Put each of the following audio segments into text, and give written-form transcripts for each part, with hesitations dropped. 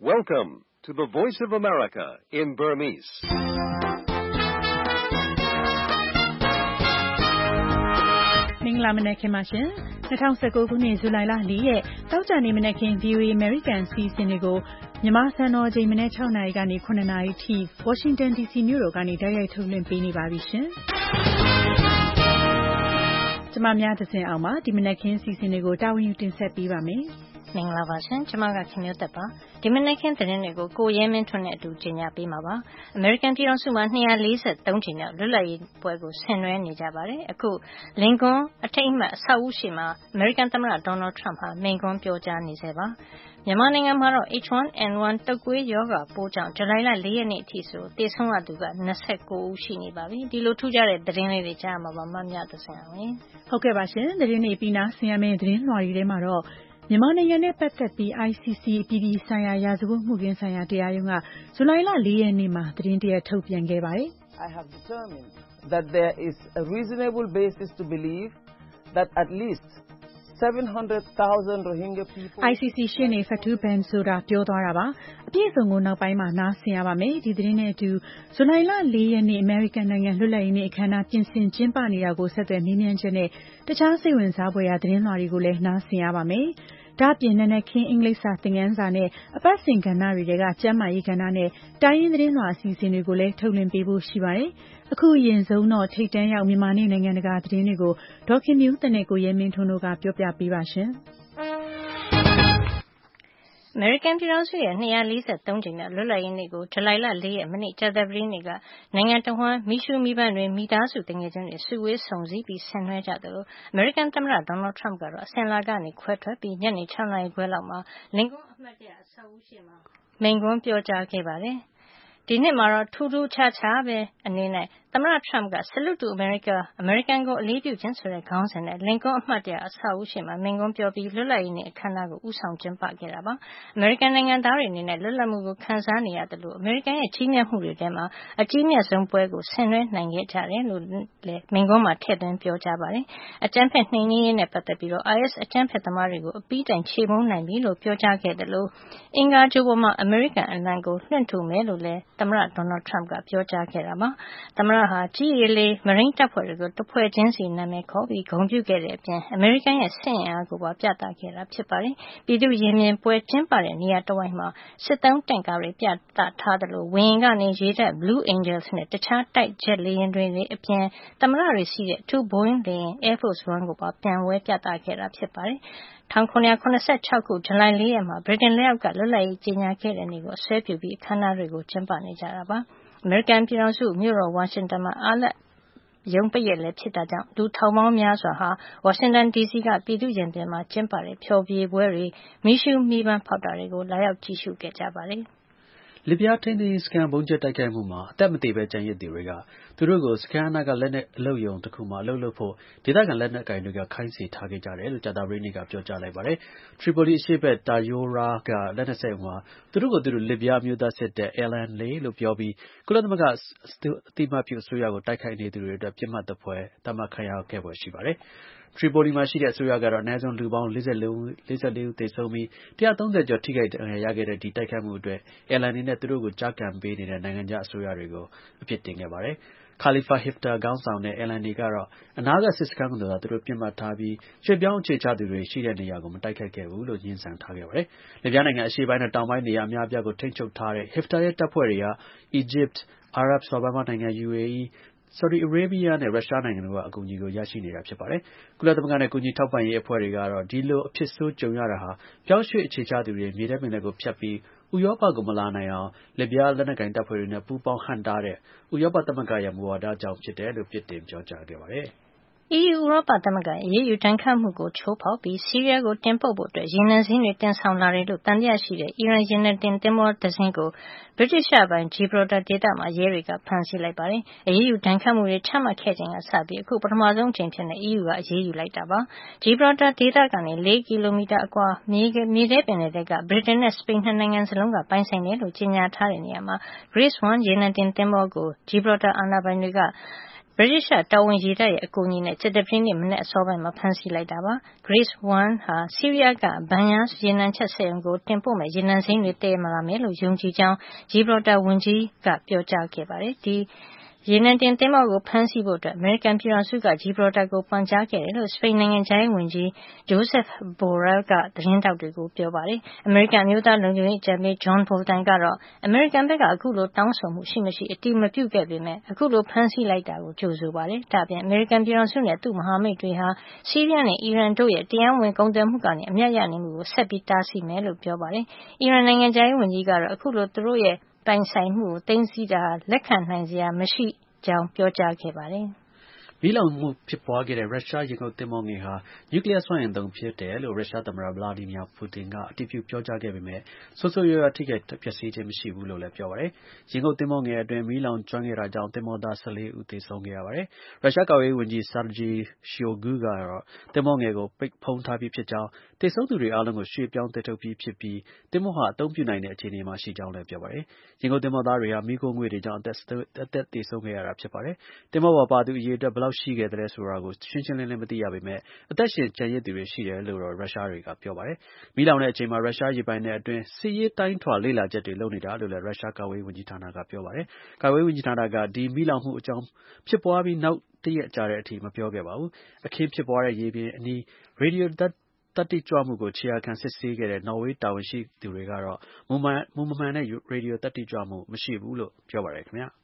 Welcome to the Voice of America in Burmese. ။မင်္ဂလာမနက်ခင်းပါရှင်။2019ခုနှစ်ဇူလိုင်လ4ရက်တောက်ကြနေမနက်ခင်း VOA American စီစဉ်တွေကိုမြန်မာစံတော်ချိန်မနက်6နာရီကနေ9နာရီထိ Washington DC မြို့တော်ကနေတိုက်ရိုက်ထုတ်လွှင့်ပေးနေပါပြီရှင်။ကျွန်မများသစဉ်အောင်ပါဒီမနက်ခင်းစီစဉ်တွေကိုတာဝန်ယူတင်ဆက်ပေးပါမယ်။မင်္ဂလာပါရှင်ကျွန်မကခင်မျိုးသက်ပါဒီမနက်ခင်းသတင်းတွေကိုကိုရဲမင်းထွန်းနဲ့အတူကြီးညာပေးမှာပါအမေရိကန်ပြည်ထောင်စုမှာ243ချိန်မြောက်လွတ်လပ်ရေးပွဲကိုဆင်နွှဲနေကြပါတယ်အခုလင်ကွန်းအထိတ်အမှတ်အဆောက်အဦရှိမှာအမေရိကန်သမ္မတဒေါ်နယ်ထရမ့်ဟာမိန့်ခွန်းပြောကြားနေဆဲပါမြန်မာနိုင်ငံမှာတော့ H1N1 တုပ်ကွေးရောဂါပိုးကြောင့်ဇူလိုင်လ4ရက်နေ့အထိဆိုသေဆုံးရသူက29ဦးရှိနေပါပြီဒီလိုထူးခြားတဲ့သတင်းလေးတွေကြားမှာပါမမြသစင်အောင်ရင်ဟုတ်ကဲ့ပါရှင်သတင်းတွေပြီးနာဆင်ရမယ့်သတင်းလွှာတွေထဲမှာတော့မြန်မာနိုင်ငံနဲ့ပတ်သက်ပြီး ICC ပြည်ပြည်ဆိုင်ရာရာဇဝတ်မှုခင်းဆိုင်ရာတရားရုံးကဇူလိုင်လ4ရက်နေ့မှာသတင်းတရက်ထုတ်ပြန်ခဲ့ပါတယ် I have determined that there is a reasonable basis to believe that at least 700,000 Rohingya people ICC ရှင်းနေဖတ်တူဘန်ဆိုတာပြောသွားတာပါအပြည့်အစုံကိုနောက်ပိုင်းမှာနားဆင်ရပါမယ်ဒီသတင်းနဲ့အတူဇူလိုင်လ4ရက်နေ့အမေရိကန်နိုင်ငံလွတ်လပ်ရေးနေ့အခမ်းအနားပြင်ဆင်ကျင်းပနေတာကိုဆက်သွယ်မေးမြန်းချက်နဲ့တခြားစိတ်ဝင်စားဖွယ်ရာသတင်းလွှာတွေကိုလည်းနားဆင်ရပါမယ်ဒါ့အပြင်နနက်ခင်းအင်္ဂလိပ်စာသင်ခန်းစာနဲ့အပတ်စဉ်ကဏ္ဍတွေကကျမ်းမာရေးကဏ္ဍနဲ့တိုင်းရင်းသတင်းလွှာအစီအစဉ်တွေကိုလည်းထုတ်လွှင့်ပေးဖို့ရှိပါတယ်အခုအရင်ဆုံးတော့ထိပ်တန်းရောက်မြန်မာနဲ့နိုင်ငံတကာသတင်းတွေကိုဒေါက်ခင်မျိုးသနဲ့ကိုရဲမင်းထွန်းတို့ကပြောပြပေးပါရှင်အမေရိကန်ပြည်ထောင်စုရဲ့243ကြိမ်မြောက်လွတ်လပ်ရေးနေ့ကိုဇူလိုင်လ4ရက်မနေ့ကြာသပတေးနေ့ကနိုင်ငံတော်ဝန်မီရှူမီပန်းတွေမိသားစုတငယ်ချင်းတွေစုဝေးဆုံစည်းပြီးဆင်နွှဲကြတယ်လို့အမေရိကန်သမ္မတဒေါ်နယ်ထရမ့်ကတော့အစင်လာကနေခွဲထွက်ပြီးညနေ6နာရီခွဲလောက်မှာလင်ကွန်းအမှတ်တရအဆောက်အဦရှိမှာမိန့်ခွန်းပြောကြားခဲ့ပါတယ်ဒီနှစ်မှာတော့ထူးထူးခြားခြားပဲအနေနဲ့သမ္မတထရမ့်က Salute to America အမေရိကန်ကိုအလေးပြုခြင်းဆိုတဲ့ခေါင်းစဉ်နဲ့လင်ကွန်းအမှတ်တရအဆောက်အဦရှိမှာမိန့်ခွန်းပြောပြီးလွတ်လပ်ရေးနေ့အခမ်းအနားကိုဦးဆောင်ကျင်းပခဲ့တာပါအမေရိကန်နိုင်ငံသားတွေအနေနဲ့လွတ်လပ်မှုကိုခံစားနေရတယ်လို့အမေရိကန်ရဲ့ကြီးမြတ်မှုတွေထဲမှာအကြီးမြတ်ဆုံးပွဲကိုဆင်နွှဲနိုင်ခဲ့ကြတယ်လို့လည်းမိန့်ခွန်းမှာထည့်သွင်းပြောကြားပါတယ်အကြမ်းဖက်နှိမ်နင်းရေးနဲ့ပတ်သက်ပြီးတော့ IS အကြမ်းဖက်သမားတွေကိုအပြီးတိုင်ခြေမုန်းနိုင်ပြီလို့ပြောကြားခဲ့တယ်လို့အင်္ဂါဂြိုဟ်ပေါ်မှာအမေရိကန်အလံကိုလွှင့်ထူမယ်လို့လည်းသမ္မတဒေါ်နယ်ထရမ့်ကပြောကြားခဲ့တာပါသမ္မတဟာကြီးရေလေမရိန်းတပ်ဖွဲ့တွေကိုတစ်ဖွဲ့ချင်းစီနာမည်ခေါ်ပြီးဂုဏ်ပြုခဲ့တဲ့အပြင်အမေရိကန်ရဲ့စစ်အင်အားကိုပါပြသခဲ့တာဖြစ်ပါတယ်ပြည်သူ့ရင်မြင်ပွဲကျင်းပတဲ့နေရာတစ်ဝိုက်မှာစစ်သုံးတင့်ကားတွေပြသထားသလိုဝင်းကနေရေတပ် Blue Angels နဲ့တခြားတိုက်ဂျက်လေယာဉ်တွေအပြင်သမ္မတတွေစီးတဲ့အထူး Boeing လေယာဉ် Air Force One ကိုပါပြန်ဝဲပြသခဲ့တာဖြစ်ပါတယ်1986ခုဇူလိုင်4ရက်မှာဗြိတိန်လက်အောက်ကလွတ်လပ်ရေးကြေညာခဲ့တဲ့နေ့ကိုအစွဲပြုပြီးအခမ်းအနားတွေကိုကျင်းပနေကြတာပါအမေရိကန်ပြည်ထောင်စုမြို့တော်ဝါရှင်တန်မှာအားလပ်ရုံးပိတ်ရက်လည်းဖြစ်တာကြောင့်လူထောင်ပေါင်းများစွာဟာဝါရှင်တန် DC ကပြည်သူ့ရင်ပြင်မှာကျင်းပတဲ့ဖျော်ဖြေပွဲတွေမီးရှူးမီးပန်းဖောက်တာတွေကိုလာရောက်ကြည့်ရှုခဲ့ကြပါတယ်လစ်ဗျားထိန်းသိမ်းရေးစခန်းဘုံကျဲတိုက်ခိုက်မှုမှာအသက်မသေပဲကျန်ရစ်သူတွေကသူတို့ကိုစခန်းအနားကလက်နက်အလုပ်ရုံတစ်ခုမှာအလုပ်လုပ်ဖို့ဒေသခံလက်နက်ကိုင်တွေကခိုင်းစေထားခဲ့ကြတယ်လို့ကြာသပတေးနေ့ကပြောကြားလိုက်ပါတယ်ထရီပိုလီအရှေ့ဘက်တာယိုရာကလက်နက်စက်ရုံမှာသူတို့ကိုသူတို့လစ်ဗျားမျိုးသားစစ်တပ် LNA လို့ပြောပြီးကုလသမဂ္ဂအသိအမှတ်ပြုအစိုးရကိုတိုက်ခိုက်နေသူတွေအတွက်ပြစ်မှတ်သဖွယ်သတ်မှတ်ခံရခဲ့ဖွယ်ရှိပါတယ်ထရီပိုလီမှာရှိတဲ့အစိုးရကတော့အနည်းဆုံးလူပေါင်း44ဦးသေဆုံးပြီး130ကျော်ထိခိုက်ဒဏ်ရာရခဲ့တဲ့ဒီတိုက်ခိုက်မှုအတွက် LNA နဲ့သူတို့ကိုကြားကန်ပေးနေတဲ့နိုင်ငံခြားအစိုးရတွေကိုအပြစ်တင်ခဲ့ပါတယ်။ Khalifa Haftar ခေါင်းဆောင်တဲ့ LNA ကတော့အနားကစစ်စခန်းကိုသာသူတို့ပြစ်မှတ်ထားပြီးရွှေ့ပြောင်းအခြေချသူတွေရှိတဲ့နေရာကိုမတိုက်ခိုက်ခဲ့ဘူးလို့ငြင်းဆန်ထားခဲ့ပါတယ်။လစ်ဗျားနိုင်ငံအရှေ့ပိုင်းနဲ့တောင်ပိုင်းနေရာအများအပြားကိုထိန်းချုပ်ထားတဲ့ Haftar ရဲ့တပ်ဖွဲ့တွေက Egypt, အာရပ်စော်ဘွားများနိုင်ငံ UAE, Saudi Arabia နဲ့ရုရှားနိုင်ငံတို့ကအကူအညီကိုရရှိနေတာဖြစ်ပါတယ်။ကုလသမဂ္ဂနဲ့ကူညီထောက်ပံ့ရေးအဖွဲ့တွေကတော့ဒီလိုအဖြစ်ဆိုးကြုံရတာဟာပြောင်းရွှေ့အခြေချသူတွေမြေထဲပင်လယ်ကိုဖြတ်ပြီးဥရောပကိုမလာနိုင်အောင်လစ်ဗျားလက်နက်ကိုင်တပ်ဖွဲ့တွေနဲ့ပူးပေါင်းဟန့်တားတဲ့ဥရောပသမဂ္ဂရဲ့မူဝါဒကြောင့်ဖြစ်တယ်လို့ပြစ်တင်ပြောကြားခဲ့ပါတယ်။ EU ဥရောပသမဂ္ဂအရေးယူဒဏ်ခတ်မှုကိုချိုးဖောက်ပြီးဆီးရီးယားကိုတင်ပို့ဖို့ရေနံစိမ်းတွေတင်ဆောင်လာတယ်လို့သံသယရှိတဲ့အီရန်ရေနံတင်သင်္ဘောတစ်စင်းကိုဗြိတိသျှပိုင် Gibraltar ဒေသမှာရဲတွေကဖမ်းဆီးလိုက်ပါတယ်။အရေးယူဒဏ်ခတ်မှုတွေချမှတ်ခဲ့ချိန်ကစပြီးအခုပထမဆုံးအကြိမ်အဖြစ် EU ကအရေးယူလိုက်တာပါ။ Gibraltar ဒေသကနေ4ကီလိုမီတာအကွာမြေထဲပင်လယ်ထဲကဗြိတိန်နဲ့စပိန်နှစ်နိုင်ငံစလုံးကပိုင်ဆိုင်တယ်လို့ကြေညာထားတဲ့နေရာမှာ Grace 1ရေနံတင်သင်္ဘောကို Gibraltar အာဏာပိုင်တွေက British တော်ဝင်ရေတပ်ရဲ့အကူအညီနဲ့ကြာသပတေးနေ့မနက်အစောပိုင်းမှာဖမ်းဆီးလိုက်တာပါ။ Grace 1 ဟာဆီးရီးယားက Banyas ရေနံချက်စက်ရုံကိုတင်ပို့မဲ့ရေနံစိမ်းတွေသယ်လာမယ်လို့ယုံကြည်ကြောင်း Gibraltar ဝန်ကြီးကပြောကြားခဲ့ပါတယ်။ ဒီရေနံတင်သင်္ဘောကိုဖမ်းဆီးဖို့အမေရိကန်ပြည်ထောင်စုက Gibraltar ကိုပန်ကြားခဲ့တယ်လို့စပိန်နိုင်ငံခြားရေးဝန်ကြီး Josep Borrell ကသတင်းထောက်တွေကိုပြောပါတယ်။ အမေရိကန်အမျိုးသားလုံခြုံရေးအကြံပေး John Bolton ကတော့အမေရိကန်ဘက်ကအခုလိုတောင်းဆိုမှုရှိမရှိအတည်မပြုခဲ့ပေမဲ့အခုလိုဖမ်းဆီးလိုက်တာကိုကြိုဆိုပါတယ်။ဒါ့အပြင်အမေရိကန်ပြည်ထောင်စုနဲ့သူ့မဟာမိတ်တွေဟာဆီးရီးယားနဲ့အီရန်တို့ရဲ့တရားဝင်ကုန်သွယ်မှုကနေအမြတ်ရနေမှုကိုဆက်ပြီးတားဆီးမယ်လို့ပြောပါတယ်။အီရန်နိုင်ငံခြားရေးဝန်ကြီးကတော့အခုလိုသူတို့ရဲ့ပိုင်ဆိုင်မှုကိုသိမ်းဆည်းတာလက်ခံနိုင်စရာမရှိကြောင်းပြောကြားခဲ့ပါတယ်။မီးလောင်မှုဖြစ်ပွားခဲ့တဲ့ရုရှားရေငုပ်သင်္ဘောငယ်ဟာ နျူကလ িয়ারစွမ်းအင်သုံးဖြစ်တယ်လို့ရုရှားသမ္မတ Vladimir Putin ကအတည်ပြုပြောကြားခဲ့ပေမဲ့ဆိုးဆိုးရွားရွားထိခိုက်ပျက်စီးခြင်းမရှိဘူးလို့လည်းပြောပါတယ်။ ရေငုပ်သင်္ဘောငယ်အတွင်းမီးလောင်ကျွမ်းခဲ့တာကြောင့်သင်္ဘောသား14ဦးသေဆုံးခဲ့ရပါတယ်။ ရုရှားကာကွယ်ရေးဝန်ကြီး Sergei Shoigu ကတော့သင်္ဘောငယ်ကိုပိတ်ဖုံးထားပြီးဖြစ်ကြောင်းသေဆုံးသူတွေအားလုံးကိုရွှေ့ပြောင်းသယ်ထုတ်ပြီးဖြစ်ပြီးသင်္ဘောဟာအသုံးပြုနိုင်တဲ့အခြေအနေမှာရှိကြောင်းလည်းပြောပါတယ်။ ရေငုပ်သင်္ဘောသားတွေဟာမီးခိုးငွေ့တွေကြောင့်အသက်သေဆုံးခဲ့ရတာဖြစ်ပါတယ်။ သင်္ဘောပေါ်ပါသူအရေအတွက်ဘယ်လောက်ရှိခဲ့သလဲဆိုတာကိုရှင်းရှင်းလင်းလင်းမသိရပေမဲ့အသက်ရှင်ကျန်ရစ်သူတွေရှိတယ်လို့တော့ရုရှားတွေကပြောပါတယ်။ မီးလောင်တဲ့အချိန်မှာရုရှားရေပိုင်နက်အတွင်းစစ်ရေးတိုင်းထွာလေ့လာချက်တွေလုပ်နေတာလို့လည်းရုရှားကာကွယ်ရေးဝန်ကြီးဌာနကပြောပါတယ်။ ကာကွယ်ရေးဝန်ကြီးဌာနကဒီမီးလောင်မှုအကြောင်းဖြစ်ပွားပြီးနောက်တရက်ကြာတဲ့အထိမပြောခဲ့ပါဘူး။ အခင်းဖြစ်ပွားတဲ့ရေပြင်အနီးရေဒီယိုသတ္တိကြွမှုကိုခြေရာခံစစ်ဆေးခဲ့တဲ့နော်ဝေးတာဝန်ရှိသူတွေကတော့မူမမှန်တဲ့ရေဒီယိုသတ္တိကြွမှုမရှိဘူးလို့ပြောပါတယ်ခင်ဗျာ။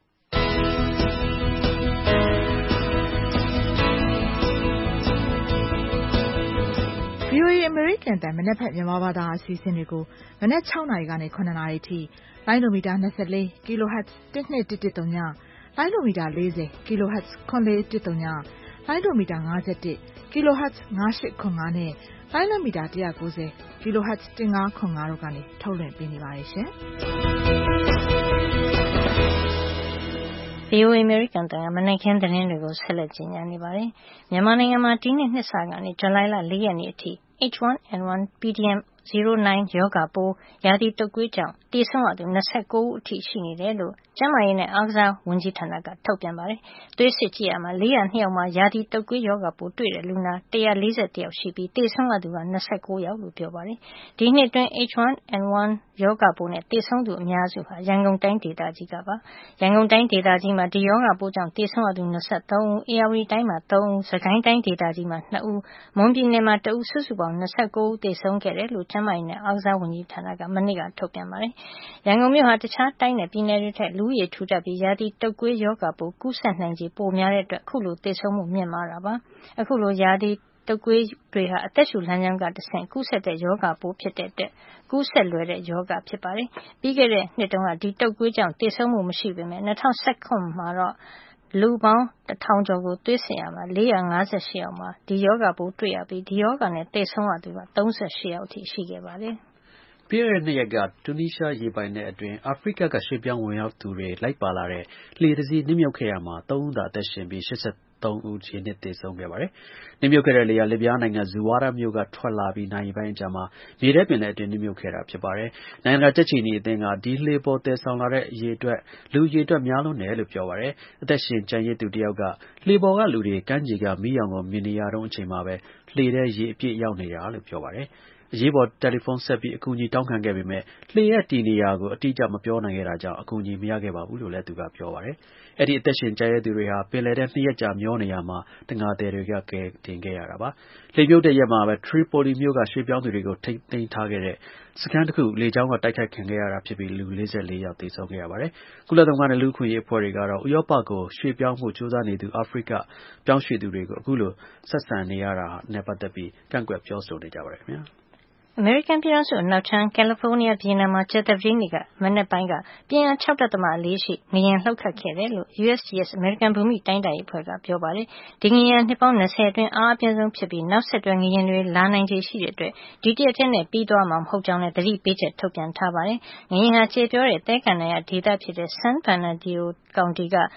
VOA အမေရိကန်အသံမနက်ဖြန်မြန်မာဘာသာအစီအစဉ်တွေကိုမနက်6နာရီကနေ9နာရီထိလိုင်းဒိုမီတာ24 kHz 12110 လိုင်းဒိုမီတာ40 kHz 9110လိုင်းဒိုမီတာ51 kHz 9805နဲ့လိုင်းလမီတာ190 kHz 1505တို့ကနေထုတ်လွှင့်ပေးနေပါတယ်ရှင်။ VOA အမေရိကန်အသံကမနက်ခင်းသတင်းတွေကိုဆက်လက်ကြီးညာနေပါတယ်။မြန်မာနိုင်ငံမှာဒီနှစ်နှစ်စကနေဇူလိုင်လ4ရက်နေ့အထိ H1N1 pdm09 ရောဂါပိုးရာသီတုပ်ကွေးကြောင့်သေဆုံးရသူ29ဦးအထိရှိနေတယ်လို့ကျန်းမာရေးနဲ့အားကစားဝန်ကြီးဌာနကထုတ်ပြန်ပါတယ်။သွေးစစ်ကြည့်ရာမှာ402ယောက်မှာရာသီတုပ်ကွေးရောဂါပိုးတွေ့တဲ့လူနာ141ယောက်ရှိပြီးသေဆုံးရသူက29ယောက်လို့ပြောပါတယ်။ဒီနှစ်အတွင်း H1N1 ရောဂါပိုးနဲ့သေဆုံးသူအများစုဟာရန်ကုန်တိုင်းဒေသကြီးကပါ။ရန်ကုန်တိုင်းဒေသကြီးမှာဒီရောဂါပိုးကြောင့်သေဆုံးရသူ23ဦး၊ဧရာဝတီတိုင်းမှာ3ဦး၊စကိုင်းတိုင်းဒေသကြီးမှာ2ဦး၊မွန်ပြည်နယ်မှာ1ဦးစုစုပေါင်း29ဦးသေဆုံးခဲ့တယ်လို့ကျန်းမာရေးနဲ့အားကစားဝန်ကြီးဌာနကမနေ့ကထုတ်ပြန်ပါတယ်။ရန်ကုန်မြို့ဟာတခြားတိုင်းနဲ့ပြည်နယ်တွေထက်လူဦးရေထူထပ်ပြီးရာသီတုပ်ကွေးရောဂါပိုးကူးစက်နိုင်ခြေပိုများတဲ့အတွက်အခုလိုသေဆုံးမှုမြင့်မားတာပါ။အခုလိုရာသီတုပ်ကွေးတွေဟာအသက်ရှူလမ်းကြောင်းကတဆင့်ကူးစက်တဲ့ရောဂါပိုးဖြစ်တဲ့အတွက်ကူးစက်လွယ်တဲ့ရောဂါဖြစ်ပါတယ်။ပြီးခဲ့တဲ့နှစ်တုန်းကဒီတုပ်ကွေးကြောင့်သေဆုံးမှုမရှိပေမဲ့2019မှာတော့လူပေါင်း1000ကျော်ကိုသွေးစစ်ရာမှာ458ယောက်မှာဒီရောဂါပိုးတွေ့ရပြီးဒီရောဂါနဲ့သေဆုံးရသူက38ယောက်အထိရှိခဲ့ပါတယ်။ပြီးခဲ့တဲ့2ရက်ကတူနီးရှားရေပိုင်နက်အတွင်းအာဖရိကရွှေ့ပြောင်းဝင်ရောက်သူတွေလိုက်ပါလာတဲ့လှေတစ်စီးနစ်မြုပ်ခဲ့ရာမှာ3ဦးသာအသက်ရှင်ပြီး83ဦးရေနစ်သေဆုံးခဲ့ပါတယ်။နစ်မြုပ်ခဲ့တဲ့လှေဟာလစ်ဗျားနိုင်ငံဇူဝါးမြို့ကထွက်လာပြီးနာရီပိုင်းအကြာမှာမြေထဲပင်လယ်အတွင်းနစ်မြုပ်ခဲ့တာဖြစ်ပါတယ်။နိုင်ငံတကာကြက်ခြေနီအသင်းကဒီလှေပေါ်သယ်ဆောင်လာတဲ့လူအရေအတွက်များလွန်းတယ်လို့ပြောပါတယ်။အသက်ရှင်ကျန်ရစ်သူတစ်ယောက်ကလှေပေါ်ကလူတွေကမ်းခြေကမီးရောင်ကိုမြင်နေရတုန်းအချိန်မှာပဲလှေထဲရေအပြည့်ရောက်နေတာလို့ပြောပါတယ်။အရေးပေါ်တယ်လီဖုန်းဆက်ပြီးအကူအညီတောင်းခံခဲ့ပေမဲ့လှေရဲ့တည်နေရာကိုအတိအကျမပြောနိုင်ခဲ့တာကြောင့်အကူအညီမရခဲ့ပါဘူးလို့လည်းသူကပြောပါတယ်။အဲဒီအသက်ရှင်ကျန်ရစ်သူတွေဟာပင်လယ်ထဲ2ရက်ကြာမျောနေရာမှာတံငါသည်တွေကကယ်တင်ခဲ့ရတာပါ။လှေမြုပ်တဲ့ရက်မှာပဲထရီပိုလီမြို့ကရွှေ့ပြောင်းသူတွေကိုထိန်းသိမ်းထားခဲ့တဲ့စခန်းတစ်ခုလေကြောင်းကတိုက်ခိုက်ခံခဲ့ရတာဖြစ်ပြီးလူ44ယောက်သေဆုံးခဲ့ရပါတယ်။ကုလသမဂ္ဂနဲ့လူ့အခွင့်အရေးအဖွဲ့တွေကတော့ဥရောပကိုရွှေ့ပြောင်းဖို့ကြိုးစားနေသူအာဖရိကပြောင်းရွှေ့သူတွေကိုအခုလိုဆက်ဆံနေရတာနဲ့ပတ်သက်ပြီးကန့်ကွက်ပြောဆိုနေကြပါတယ်ခင်ဗျာ။အမေရိကန်ပြည်ထောင်စုအနောက်ခြမ်းကယ်လီဖိုးနီးယားပြည်နယ်မှာကြာသပတေးနေ့ကမနက်ပိုင်းကပြင်းအား 6.4 ရှိငလျင်လှုပ်ခတ်ခဲ့တယ်လို့ USGS အမေရိကန်ဘူမိတိုင်းတာရေးအဖွဲ့ကပြောပါတယ်။ဒီငလျင်နှစ်ပေါင်း20အတွင်းအားအပြင်းဆုံးဖြစ်ပြီးနောက်ဆက်တွဲငလျင်တွေလာနိုင်ခြေရှိတဲ့အတွက်ဒီတရက်ထဲနဲ့ပြီးသွားမှာမဟုတ်ကြောင်းလည်းသတိပေးချက်ထုတ်ပြန်ထားပါတယ်။ငလျင်ဟာကျေပြောတဲ့သဲကန္တာရဒေသဖြစ်တဲ့ San Bernardino ကောင်တီက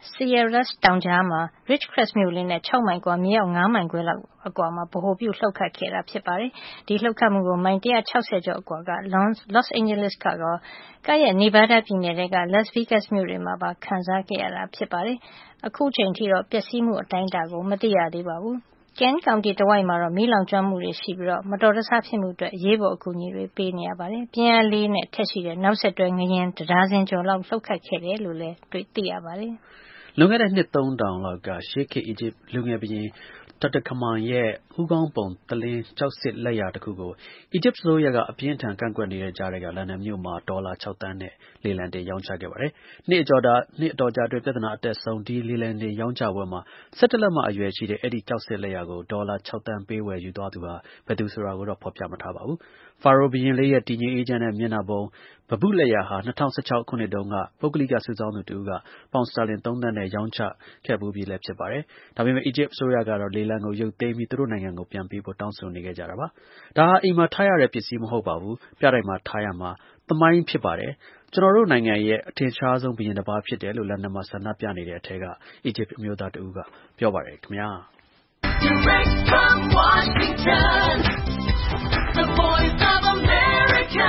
Sierras တောင်ကြားမှာ Ridgecrest မြို့လေးနဲ့ 6 မိုင်ကွာ မြေအောက် 5 မိုင်ခွဲလောက်အကွာမှာ ဗဟိုပြုလှုပ်ခတ်ခဲ့တာဖြစ်ပါတယ်။ ဒီလှုပ်ခတ်မှုကို မိုင် 160 ကျော်အကွာက Los Angeles ကရော ကပ်ရဲ့ Nevada ပြည်နယ်ထဲက Las Vegas မြို့တွေမှာပါ ခံစားခဲ့ရတာဖြစ်ပါတယ်။ အခုချိန်ထိတော့ ပျက်စီးမှုအတိုင်းအတာကို မသိရသေးပါဘူး။ Kent County တဝိုက်မှာတော့ မီးလောင်ကျွမ်းမှုတွေရှိပြီး မတော်တဆဖြစ်မှုအတွက် အရေးပေါ်အကူအညီတွေပေးနေရပါတယ်။ ပြင်းအား 4 နဲ့ အထက်ရှိတဲ့ နောက်ဆက်တွဲငလျင် 1 ဒါဇင်ကျော်လောက်လှုပ်ခတ်ခဲ့တယ်လို့လည်း သိရပါတယ်။လွန်ခဲ့တဲ့ နှစ် 3000 လောက်က ရှေးခေတ် အီဂျစ်လူငယ်ဘုရင် Tutankhamun ရဲ့ ဟူးခေါင်းပုံ သလင်း ကျောက်ဆစ်လက်ရာတစ်ခုကို အီဂျစ်အစိုးရက အပြင်းအထန် ကန့်ကွက်နေတဲ့ကြားက လန်ဒန်မြို့မှာ ဒေါ်လာ 6 သန်းနဲ့ လေလံတင် ရောင်းချခဲ့ပါတယ်။ နှစ်အတော်ကြာအတွင်း ပြဿနာအတက်ဆုံး ဒီ လေလံတင် ရောင်းချပွဲမှာ 17 လက်မအရွယ်ရှိတဲ့ အဲဒီ ကျောက်ဆစ်လက်ရာကို ဒေါ်လာ 6 သန်းပေး ဝယ်ယူသွားသူဟာ ဘယ်သူဆိုတာကိုတော့ ဖော်ပြမထားပါဘူး။ ဖာရိုဘုရင်လေးရဲ့ တည်ငြိမ်အေးချမ်းတဲ့ မျက်နှာပုံ ပန်းပုလက်ရာဟာ ၂၀၁၆ ခုနှစ်တုန်းက ပုဂ္ဂလိက စုဆောင်းသူတစ်ဦးက ပေါင်စတာလင် 3 သန်းနဲ့ ရောင်းချခဲ့ဖူးပြီလည်း ဖြစ်ပါတယ်။ ဒါပေမဲ့ အီဂျစ်အစိုးရကတော့ လေလံကို ရုပ်သိမ်းပြီး သူတို့နိုင်ငံကို ပြန်ပေးဖို့ တောင်းဆိုနေခဲ့ကြတာပါ။ ဒါဟာ အိမ်မှာထားရတဲ့ ပစ္စည်းမဟုတ်ပါဘူး။ ပြတိုက်မှာ ထားရမှာ သမိုင်းဖြစ်ပါတယ်။ ကျွန်တော်တို့နိုင်ငံရဲ့ အထင်ရှားဆုံး ဘုရင်တစ်ပါးဖြစ်တယ်လို့ လန်ဒန်မှာ ဆန္ဒပြနေတဲ့အထဲက အီဂျစ်အမျိုးသားတစ်ဦးက ပြောပါတယ်ခင်ဗျာ။ Direct from Washington, the voice of America,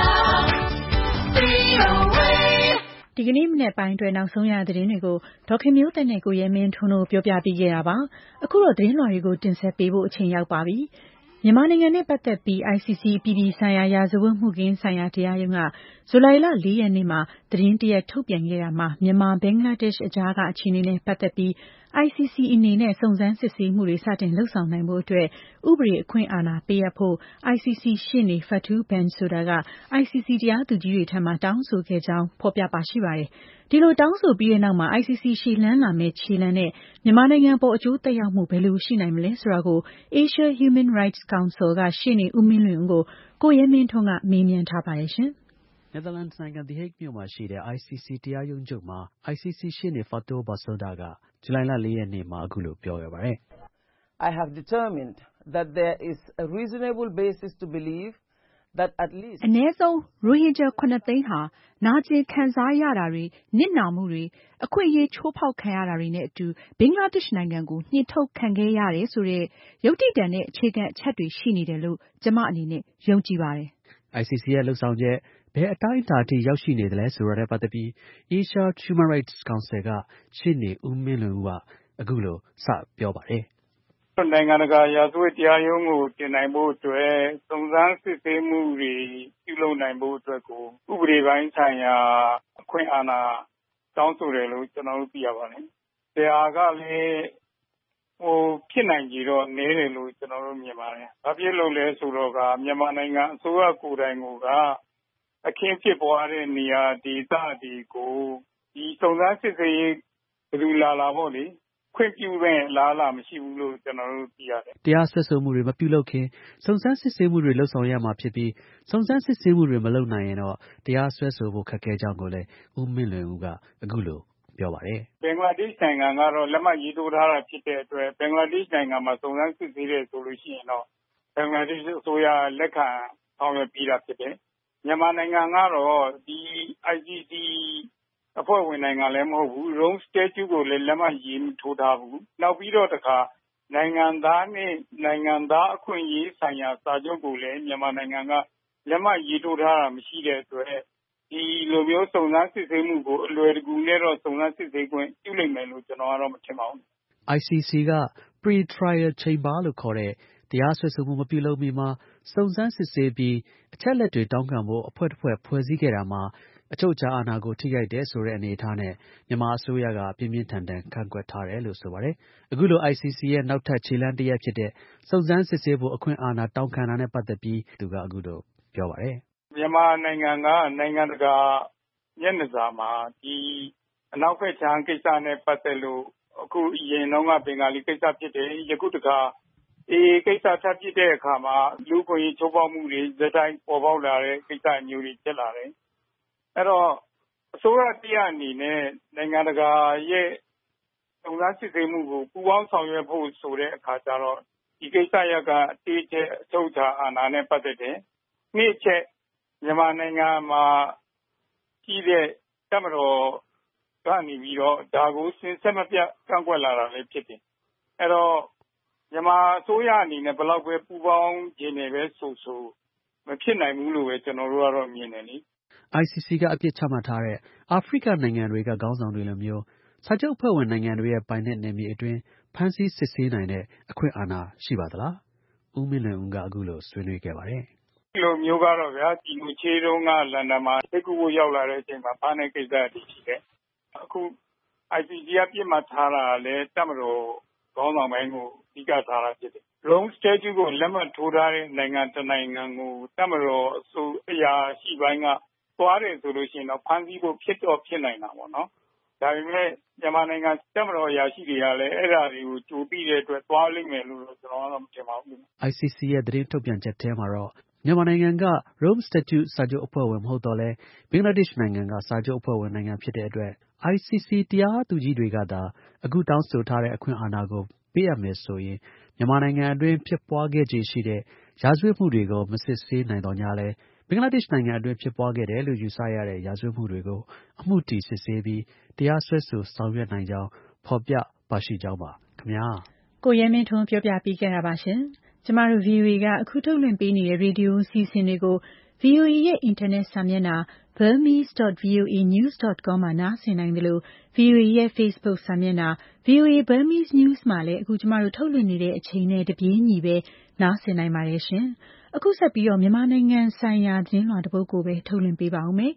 VOA. ဒီကနေ့မနက်ပိုင်းအတွက်နောက်ဆုံးရသတင်းတွေကိုဒေါ်ခင်မျိုးသက်နဲ့ကိုရဲမင်းထွန်းတို့ပြောပြပေးခဲ့တာပါ။အခုတော့သတင်းလွှာတွေကိုတင်ဆက်ပေးဖို့အချိန်ရောက်ပါပြီ။မြန်မာနိုင်ငံနဲ့ပတ်သက်ပြီး ICC အပြည်ပြည်ဆိုင်ရာရာဇဝတ်မှုခင်းဆိုင်ရာတရားရုံးကဇူလိုင်လ 4 ရက်နေ့မှာသတင်းတစ်ရပ်ထုတ်ပြန်ခဲ့တာမှာမြန်မာ-ဘင်္ဂလားဒေ့ရှ်အကြားကအခြေအနေနဲ့ပတ်သက်ပြီး ICC အနေနဲ့စုံစမ်းစစ်ဆေးမှုတွေစတင်လုပ်ဆောင်နိုင်ဖို့အတွက်ဥပဒေအခွင့်အာဏာပေးအပ်ဖို့ ICC ရှေ့နေ Fatou Bensouda က ICC တရားသူကြီးတွေထံတောင်းဆိုခဲ့ကြောင်းဖော်ပြပါရှိပါတယ်။ဒီလိုတောင်းဆိုပြီးတဲ့နောက် ICC ရှေ့လှမ်းလာမယ့်ခြေလှမ်းနဲ့မြန်မာနိုင်ငံအပေါ်အကျိုးသက်ရောက်မှုဘယ်လိုရှိနိုင်မလဲဆိုတာကို Asia Human Rights Council ကရှေ့နေဦးမင်းလွင်ဦးကိုကိုရဲမင်းထွန်းကမေးမြန်းထားပါတယ်ရှင်။နယ်သာလန်နိုင်ငံ The Hague မြို့မှာရှိတဲ့ ICC တရားရုံးချုပ်မှာ ICC ရှေ့နေ Fatou Bensouda က ဇူလိုင်လ 4 ရက်နေ့မှာ အခုလိုပြောခဲ့ပါတယ်။ I have determined that there is a reasonable basis to believe that at least အနည်းဆုံးရိုဟင်ဂျာ 7 သိန်းဟာနာကျင်ခံစားရတာတွေနစ်နာမှုတွေအခွင့်အရေးချိုးဖောက်ခံရတာတွေနဲ့အတူဘင်္ဂလားဒေ့ရှ်နိုင်ငံကိုနှင်ထုတ်ခံခဲ့ရတယ်ဆိုတဲ့ယုတ္တိတန်တဲ့အခြေခံအချက်တွေရှိနေတယ်လို့ကျမအနေနဲ့ယုံကြည်ပါတယ်။ ICC ရဲ့လုပ်ဆောင်ချက်ဘယ်အတိုင်းအတာအထိရောက်ရှိနေသလဲဆိုတာနဲ့ပတ်သက်ပြီး Asia Human Rights Council ကရှေ့နေဦးမင်းလွင်ဦးကအခုလိုစပြောပါတယ်။နိုင်ငံတကာရာဇဝတ်တရားရုံးကိုတင်နိုင်ဖို့အတွက်စုံစမ်းစစ်ဆေးမှုတွေပြုလုပ်နိုင်ဖို့အတွက်ကိုဥပဒေပိုင်းဆိုင်ရာအခွင့်အာဏာတောင်းဆိုတယ်လို့ကျွန်တော်တို့သိရပါတယ်။ဒါကလည်းဖြစ်နိုင်ကြတော့နည်းတယ်လို့ကျွန်တော်တို့မြင်ပါတယ်။ဘာဖြစ်လို့လဲဆိုတော့ကမြန်မာနိုင်ငံအစိုးရကိုယ်တိုင်ကအခင်းဖြစ်ပွားတဲ့နေရာဒေသတွေကိုဒီစုံစမ်းစစ်ဆေးရေးဘယ်သူလာပေါ့လေခွင့်ပြုတဲ့အလားအလာမရှိဘူးလို့ကျွန်တော်တို့သိရတယ်။တရားစွဲဆိုမှုတွေမပြုလုပ်ခင်စုံစမ်းစစ်ဆေးမှုတွေလုပ်ဆောင်ရမှာဖြစ်ပြီးစုံစမ်းစစ်ဆေးမှုတွေမလုပ်နိုင်ရင်တော့တရားစွဲဆိုဖို့ခက်ခဲကြောင်းကိုလည်းဦးမင်းလွင်ဦးကအခုလိုပြောပါတယ်။ဘင်္ဂလားဒေ့ရှ်နိုင်ငံကတော့လက်မှတ်ရေးထိုးထားတာဖြစ်တဲ့အတွက်ဘင်္ဂလားဒေ့ရှ်နိုင်ငံမှာစုံစမ်းစစ်ဆေးတယ်ဆိုလို့ရှိရင်တော့ဘင်္ဂလားဒေ့ရှ်အစိုးရလက်ခံဆောင်ရွက်ပြီးတာဖြစ်တယ်။မြန်မာနိုင်ငံကတော့ဒီ ICC အဖွဲ့ဝင်နိုင်ငံလည်းမဟုတ်ဘူး။ Rome Statute ကိုလည်းလက်မှတ်ရေးထိုးထားဘူး။နောက်ပြီးတော့တခါနိုင်ငံသားနဲ့နိုင်ငံသားအခွင့်အရေးဆိုင်ရာစာချုပ်ကိုလည်းမြန်မာနိုင်ငံကလက်မှတ်ရေးထိုးထားတာမရှိတဲ့အတွက်ဒီလိုမျိုးစုံစမ်းစစ်ဆေးမှုကိုအလွယ်တကူနဲ့တော့စုံစမ်းစစ်ဆေးခွင့်ပြုလိမ့်မယ်လို့ကျွန်တော်ကတော့မထင်ပါဘူး။ ICC က Pre-trial chamber လို့ခေါ်တဲ့တရားစွဲဆိုမှုမပြုလုပ်မီမှာစုံစမ်းစစ်ဆေးပြီးအချက်အလက်တွေတောင်းခံဖို့အဖွဲ့တစ်ဖွဲ့ဖွဲ့စည်းခဲ့တာမှာအချုပ်အခြာအာဏာကိုထိခိုက်တယ်ဆိုတဲ့အနေအထားနဲ့မြန်မာအစိုးရကပြင်းပြင်းထန်ထန်ကန့်ကွက်ထားတယ်လို့ဆိုပါတယ်။အခုလို ICC ရဲ့နောက်ထပ်ခြေလှမ်းတစ်ရပ်ဖြစ်တဲ့စုံစမ်းစစ်ဆေးဖို့အခွင့်အာဏာတောင်းခံတာနဲ့ပတ်သက်ပြီးသူကအခုလိုပြောပါတယ်။မြန်မာနိုင်ငံကနိုင်ငံတကာမျက်နှာစာမှာဒီအနောက်ဘက်ခြမ်းကိစ္စနဲ့ပတ်သက်လို့အခုအရင်တော့ကဘင်္ဂါလီကိစ္စဖြစ်တယ်ယခုတခါကိစ္စထပ်ဖြစ်တဲ့အခါမှာလူ့အခွင့်အရေးချိုးဖောက်မှုတွေဇက်တိုက်ပေါ်ပေါက်လာတဲ့ကိစ္စမျိုးတွေဖြစ်လာတယ်။အဲ့တော့အစိုးရတရားအနေနဲ့နိုင်ငံတကာရဲ့စုံစမ်းစစ်ဆေးမှုကိုပူးပေါင်းဆောင်ရွက်ဖို့ဆိုတဲ့အခါကျတော့ဒီကိစ္စရပ်ကအတိအကျအချုပ်အခြာအာဏာနဲ့ပတ်သက်တယ်။နှစ်ချက်မြန်မာနိုင်ငံမှာကြီးတဲ့တပ်မတော်ကနေပြီးတော့ဒါကိုဆက်မပြတ်ကန့်ကွက်လာတာလည်းဖြစ်တယ်အဲ့တော့မြန်မာအစိုးရအနေနဲ့ဘယ်လောက်ပဲပူးပေါင်းခြင်းနဲ့ပဲဆိုမဖြစ်နိုင်ဘူးလို့ပဲကျွန်တော်တို့ကတော့မြင်တယ်လေ ICC ကအပြစ်ချမှတ်ထားတဲ့အာဖရိကနိုင်ငံတွေကခေါင်းဆောင်တွေလိုမျိုးစာချုပ်အဖွဲ့ဝင်နိုင်ငံတွေရဲ့ပိုင်တဲ့နယ်မြေအတွင်းဖမ်းဆီးစစ်ဆေးနိုင်တဲ့အခွင့်အာဏာရှိပါသလားဦးမင်းလွင်ဦးကအခုလိုဆွေးနွေးခဲ့ပါတယ်ဒီလိုမျိုးကတော့ဗျာဒီလိုခြေတုံးကလန်ဒန်မှာစိတ်ကူဖို့ရောက်လာတဲ့အချိန်မှာဖမ်းတဲ့ကိစ္စတွေရှိတယ်အခု ICC ကပြစ်မှတ်ထားတာလည်းတပ်မတော်ခေါင်းဆောင်ပိုင်းကိုအဓိကထားတာဖြစ်တယ် Rome Statute ကိုလက်မှတ်ထိုးထားတဲ့နိုင်ငံတစ်နိုင်ငံကိုတပ်မတော်အစိုးရရှိပိုင်းကသွားတယ်ဆိုလို့ရှိရင်တော့ဖမ်းဆီးဖို့ဖြစ်နိုင်တာပေါ့နော်ဒါပေမဲ့မြန်မာနိုင်ငံတပ်မတော်အရာရှိတွေကလည်းအဲ့ဒါတွေကိုကြိုပြီးတဲ့အတွက်သွားလိမ့်မယ်လို့ကျွန်တော်ကတော့မထင်ပါဘူး ICC ရဲ့သတင်းထုတ်ပြန်ချက်ထဲမှာတော့မြန်မာနိုင်ငံက Rome Statute စာချုပ်အဖွဲ့ဝင်မဟုတ်တော့လဲဘင်္ဂလားဒေ့ရှ်နိုင်ငံကစာချုပ်အဖွဲ့ဝင်နိုင်ငံဖြစ်တဲ့အတွက် ICC တရားသူကြီးတွေကသာအခုတောင်းဆိုထားတဲ့အခွင့်အာဏာကိုပေးအပ်မယ်ဆိုရင်မြန်မာနိုင်ငံအတွင်းဖြစ်ပွားခဲ့ခြေရှိတဲ့ရာဇဝတ်မှုတွေကိုမစစ်ဆေးနိုင်တော့ညာလဲဘင်္ဂလားဒေ့ရှ်နိုင်ငံအတွင်းဖြစ်ပွားခဲ့တယ်လို့ယူဆရတဲ့ရာဇဝတ်မှုတွေကိုအမှုတည်စစ်ဆေးပြီးတရားစွဲဆိုဆောင်ရွက်နိုင်ကြောင်းဖော်ပြပါရှိကြောင်းပါခင်ဗျာကိုရဲမင်းထွန်းပြောပြပေးခဲ့တာပါရှင်ကျမတို့ VOA ကအခုထုတ်လွှင့်ပေးနေတဲ့ရေဒီယိုအစီအစဉ်တွေကို VOA ရဲ့အင်တာနက်စာမျက်နှာ burmese.voanews.com မှာနားဆင်နိုင်တယ်လို့ VOA ရဲ့ Facebook စာမျက်နှာ VOA Burmese News မှာလည်းအခုကျမတို့ထုတ်လွှင့်နေတဲ့အချိန်နဲ့တပြေးညီပဲနားဆင်နိုင်ပါတယ်ရှင်အခုဆက်ပြီးတော့မြန်မာနိုင်ငံဆိုင်ရာသတင်းလွှာတစ်ပုဒ်ကိုပဲထုတ်လွှင့်ပေးပါဦးမယ်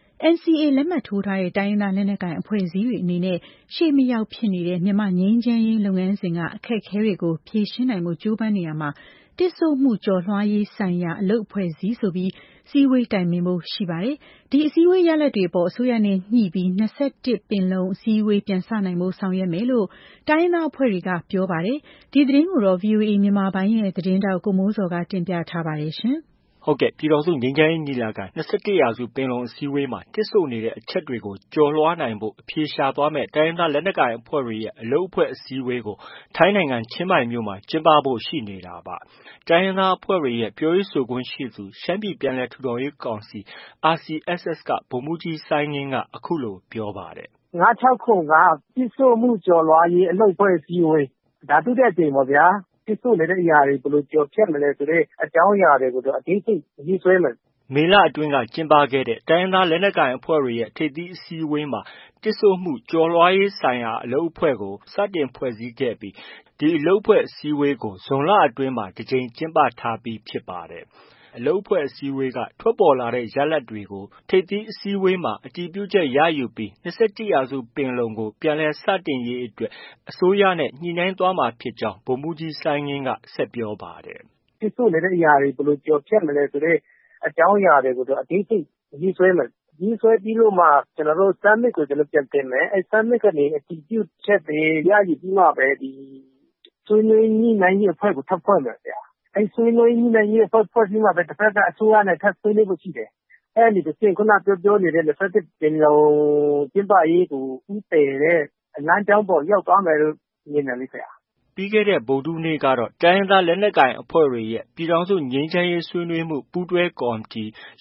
NCA လက်မှတ်ထိုးထားတဲ့တိုင်းရင်းသားလက်နက်ကိုင်အဖွဲ့အစည်းတွေအနေနဲ့ရှေ့မရောက်ဖြစ်နေတဲ့မြန်မာငြိမ်းချမ်းရေးလုပ်ငန်းစဉ်ကအခက်အခဲတွေကိုဖြေရှင်းနိုင်မှုကြိုးပမ်းနေရမှာတစ်ဆို့မှုကျော်လွှားရေးဆိုင်ရာအလုပ်အဖွဲ့အစည်းဆိုပြီးစည်းဝေးတိုင်ပင်ဖို့ရှိပါတယ်။ဒီအစည်းအဝေးရလဒ်တွေပေါ်အစိုးရနဲ့ညှိပြီး21ပင်လုံအစည်းအဝေးပြန်စနိုင်ဖို့ဆောင်ရွက်မယ်လို့တိုင်းရင်းသားအဖွဲ့တွေကပြောပါတယ်။ဒီသတင်းကိုတော့ VOA မြန်မာပိုင်းရဲ့သတင်းတောက်ကိုမိုးစော်ကတင်ပြထားပါတယ်ရှင်။ဟုတ်ကဲ့ပြည်တော်စုငြိမ်းချမ်းရေးညီလာခံ21ရာစုပင်လုံအစည်းအဝေးမှာတစ်ဆို့နေတဲ့အချက်တွေကိုကျော်လွှားနိုင်ဖို့အဖြေရှာသွားမဲ့တိုင်းရင်းသားလက်နက်ကိုင်အဖွဲ့တွေရဲ့အလုပ်အဖွဲ့အစည်းအဝေးကိုထိုင်းနိုင်ငံချင်းမိုင်မြို့မှာကျင်းပဖို့ရှိနေတာပါတိုင်းရင်းသားအဖွဲ့တွေရဲ့ပြောရေးဆိုခွင့်ရှိသူရှမ်းပြည်ပြန်လည်ထူထောင်ရေးကောင်စီ RCSS ကဗိုလ်မှူးကြီးစိုင်းငင်းကအခုလိုပြောပါတယ် 969ကတစ်ဆို့မှုကျော်လွှားရေးအလုပ်အဖွဲ့အစည်းအဝေးဒါတူတဲ့အချိန်ပေါ့ဗျာတစ်ဆို့နေတဲ့အရာတွေဘယ်လိုကျော်ဖြတ်မလဲဆိုတဲ့အကြောင်းအရာတွေကိုတော့အသေးစိတ်ရေးဆွဲမယ်မေလအတွင်းကကျင်းပခဲ့တဲ့တိုင်းရင်းသားလက်နက်ကိုင်အဖွဲ့တွေရဲ့ထိပ်သီးအစည်းအဝေးမှာတစ်ဆို့မှုကျော်လွှားရေးဆိုင်ရာအလုပ်အဖွဲ့ကိုစတင်ဖွဲ့စည်းခဲ့ပြီးဒီအလုပ်အဖွဲ့အစည်းအဝေးကိုဇွန်လအတွင်းမှာတစ်ကြိမ်ကျင်းပထားပြီးဖြစ်ပါတယ်အလုပ်အဖွဲ့အစည်းအဝေးကထွက်ပေါ်လာတဲ့ရလဒ်တွေကိုထိပ်သီးအစည်းအဝေးမှာအတည်ပြုချက်ရယူပြီး21ရာစုပင်လုံကိုပြန်လည်စတင်ရေးအတွက်အစိုးရနဲ့ညှိနှိုင်းသွားမှာဖြစ်ကြောင်းဗိုလ်မှူးကြီးစိုင်းငင်းကဆက်ပြောပါတယ်တစ်ဆို့နေတဲ့အရာတွေဘယ်လိုကျော်ဖြတ်မလဲဆိုတဲ့အကြောင်းအရာတွေကိုတော့အသေးစိတ်ရေးဆွဲမယ်ရေးဆွဲပြီးလို့မှကျွန်တော်တို့ summit ကိုကျွန်တော်ပြန်တင်မယ်အဲ summit ကနေအတည်ပြုချက်တွေရယူပြီးမှပဲဒီဆွေးနွေးညှိနှိုင်းရေးအဖွဲ့ကိုထပ်ဖွဲ့မယ်ဗျာအဲဆွေးနွေးညှိနှိုင်းရေးအဖွဲ့ဖွဲ့ပြီးမှပဲတစ်ဖက်ကအစိုးရနဲ့ထပ်ဆွေးနွေးဖို့ရှိတယ်အဲဒီတစ်ဆင့်ခုနပြောနေတဲ့21ပင်လုံကျင်းပရေးကိုဥပဒေနဲ့လမ်းကြောင်းပေါ်ရောက်သွားမယ်လို့မြင်တယ်လေခင်ဗျာပြီးခဲ့တဲ့ဗုဒ္ဓဟူးနေ့ကတော့တိုင်းရင်းသားလက်နက်ကိုင်အဖွဲ့တွေရဲ့ပြည်ထောင်စုငြိမ်းချမ်းရေးဆွေးနွေးမှုပူးတွဲကော်မတီ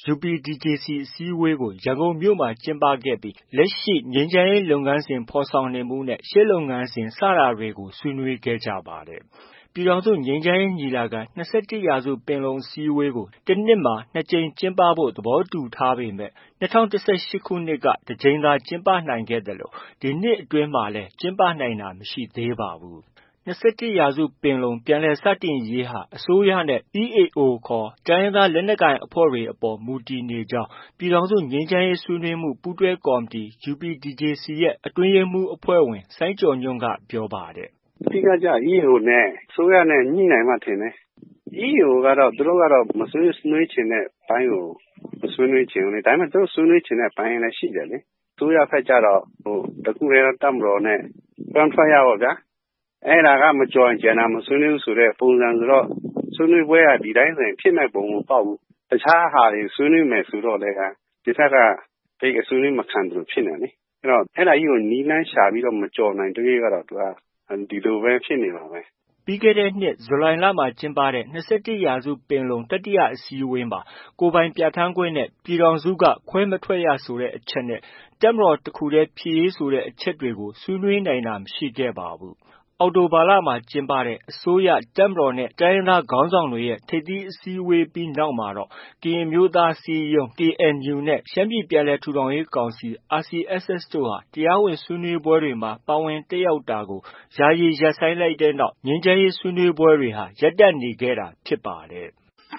UPDJC အစည်းအဝေးကိုရန်ကုန်မြို့မှာကျင်းပခဲ့ပြီးလက်ရှိငြိမ်းချမ်းရေးလုပ်ငန်းစဉ်ဖော်ဆောင်နေမှုနဲ့ရှေ့လုပ်ငန်းစဉ်စတာတွေကိုဆွေးနွေးခဲ့ကြပါတယ်ပြည်ထောင်စုငြိမ်းချမ်းရေးညီလာခံ21ရာစုပင်လုံအစည်းအဝေးကိုတစ်နှစ်မှာ2ကြိမ်ကျင်းပဖို့သဘောတူထားပေမဲ့2018ခုနှစ်ကတစ်ကြိမ်သာကျင်းပနိုင်ခဲ့တယ်လို့ဒီနှစ်အတွင်းမှာလည်းကျင်းပနိုင်တာမရှိသေးပါဘူး21ရာစုပင်လုံပြန်လည်စတင်ရေးဟာအစိုးရနဲ့ EAO ခေါ်တိုင်းရင်းသားလက်နက်ကိုင်အဖွဲ့တွေအပေါ်မူတည်နေကြောင်းပြည်ထောင်စုငြိမ်းချမ်းရေးဆွေးနွေးမှုပူးတွဲကော်မတီ UPDJC ရဲ့အတွင်းရေးမှူးအဖွဲ့ဝင်စိုင်းကျော်ညွန့်ကပြောပါတယ်အဓိကကျ EAO နဲ့အစိုးရနဲ့ညှိနှိုင်းမှထင်တယ် EAO ကတော့သူတို့ကတော့မဆွေးနွေးချင်တဲ့ဘိုင်းကိုမဆွေးနွေးချင်ဘူးလေဒါပေမဲ့သူတို့ဆွေးနွေးချင်တဲ့ဘိုင်းလည်းရှိတယ်လေအစိုးရဖက်ကျတော့တခုတည်းတပ်မတော်နဲ့တွန်းထွက်ရပါဗျာအဲ့ဒါကမကြော်ရင်ကျန်တာမဆွေးနွေးဘူးဆိုတဲ့ပုံစံဆိုတော့ဆွေးနွေးပွဲကဒီတိုင်းဆိုရင်ဖြစ်မဲ့ပုံမပေါက်ဘူးတခြားဟာတွေဆွေးနွေးမယ်ဆိုတော့လည်းဒီထက်ကတိတ်အဆွေးနွေးမခံတယ်လို့ဖြစ်နေလေအဲ့တော့အဲ့ဒါကြီးကိုနီးလန်းရှာပြီးတော့မကြော်နိုင်တဲ့ကတော့သူကဒီလိုပဲဖြစ်နေပါပဲပြီးခဲ့တဲ့နှစ် ဇူလိုင်လမှာကျင်းပတဲ့ 21 ရာစုပင်လုံတတိယအစည်းအဝေးမှာ ကိုယ်ပိုင်ပြဌာန်းခွင့်နဲ့ ပြည်ထောင်စုက ခွဲမထွက်ရဆိုတဲ့အချက်နဲ့ တပ်မတော်တစ်ခုတည်းဖြစ်ရေးဆိုတဲ့အချက်တွေကို ဆွေးနွေးနိုင်တာမရှိခဲ့ပါဘူး။ အောက်တိုဘာလမှာကျင်းပတဲ့အစိုးရ၊ တပ်မတော်နဲ့ တိုင်းရင်းသားခေါင်းဆောင်တွေရဲ့ ထိပ်သီးအစည်းအဝေးပြီးနောက်မှာတော့ ကရင်အမျိုးသားအစည်းအရုံး KNU နဲ့ ရှမ်းပြည်ပြန်လည်ထူထောင်ရေးကောင်စီ RCSS တို့ဟာ တရားဝင်ဆွေးနွေးပွဲတွေမှာ ပါဝင်တက်ရောက်တာကို ယာယီရပ်ဆိုင်းလိုက်တဲ့နောက် ငြိမ်းချမ်းရေးဆွေးနွေးပွဲတွေဟာ ရပ်တန့်နေခဲ့တာဖြစ်ပါတယ်။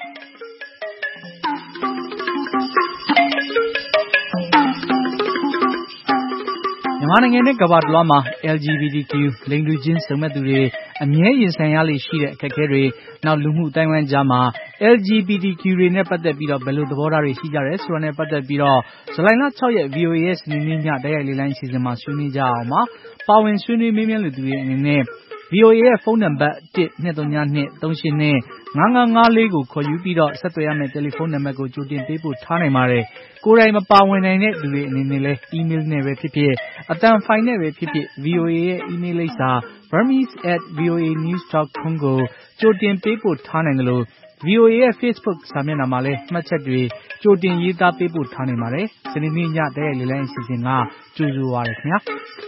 မြန်မာနိုင်ငံနဲ့ကမ္ဘာတလွှားမှာ LGBTQ လိင်တူချင်းစုံမက်သူတွေအမြဲရင်ဆိုင်ရလေ့ရှိတဲ့အခက်အခဲတွေနောက်လူမှုအသိုင်းအဝိုင်းကြားမှာ LGBTQ တွေနဲ့ပတ်သက်ပြီးဘယ်လိုသဘောထားတွေရှိကြတယ်ဆိုတာနဲ့ပတ်သက်ပြီးဇူလိုင်လ 6 ရက် VOA ရဲ့စနေနေ့ညတိုက်ရိုက်လေ့လိုင်းအစီအစဉ်မှာဆွေးနွေးကြရအောင်ပါ။ပါဝင်ဆွေးနွေးမေးမြန်းလိုသူတွေအနေနဲ့ VOA ရဲ့ဖုန်းနံပါတ် 1-202-382-5554 ကိုခေါ်ယူပြီးဆက်သွယ်ရမယ့်တယ်လီဖုန်းနံပါတ်ကိုကြိုတင်ပေးပို့ထားနိုင်ပါတယ်။ကိုယ်တိုင်မပါဝင်နိုင်တဲ့သူတွေအနေနဲ့လည်း အီးမေးလ်နဲ့ပဲဖြစ်ဖြစ်အသံဖိုင်နဲ့ပဲဖြစ်ဖြစ် VOA ရဲ့အီးမေးလ်လိပ်စာ burmese@voanews.com ကိုကြိုတင်ပေးပို့ထားနိုင်သလို VOA ရဲ့ Facebook စာမျက်နှာမှာလည်းမှတ်ချက်တွေကြိုတင်ရေးသားပေးပို့ထားနိုင်ပါတယ်။စနေနေ့ညတိုက်ရိုက်လေ့လိုင်းအစီအစဉ်ကကြိုဆိုပါရခင်ဗျာ။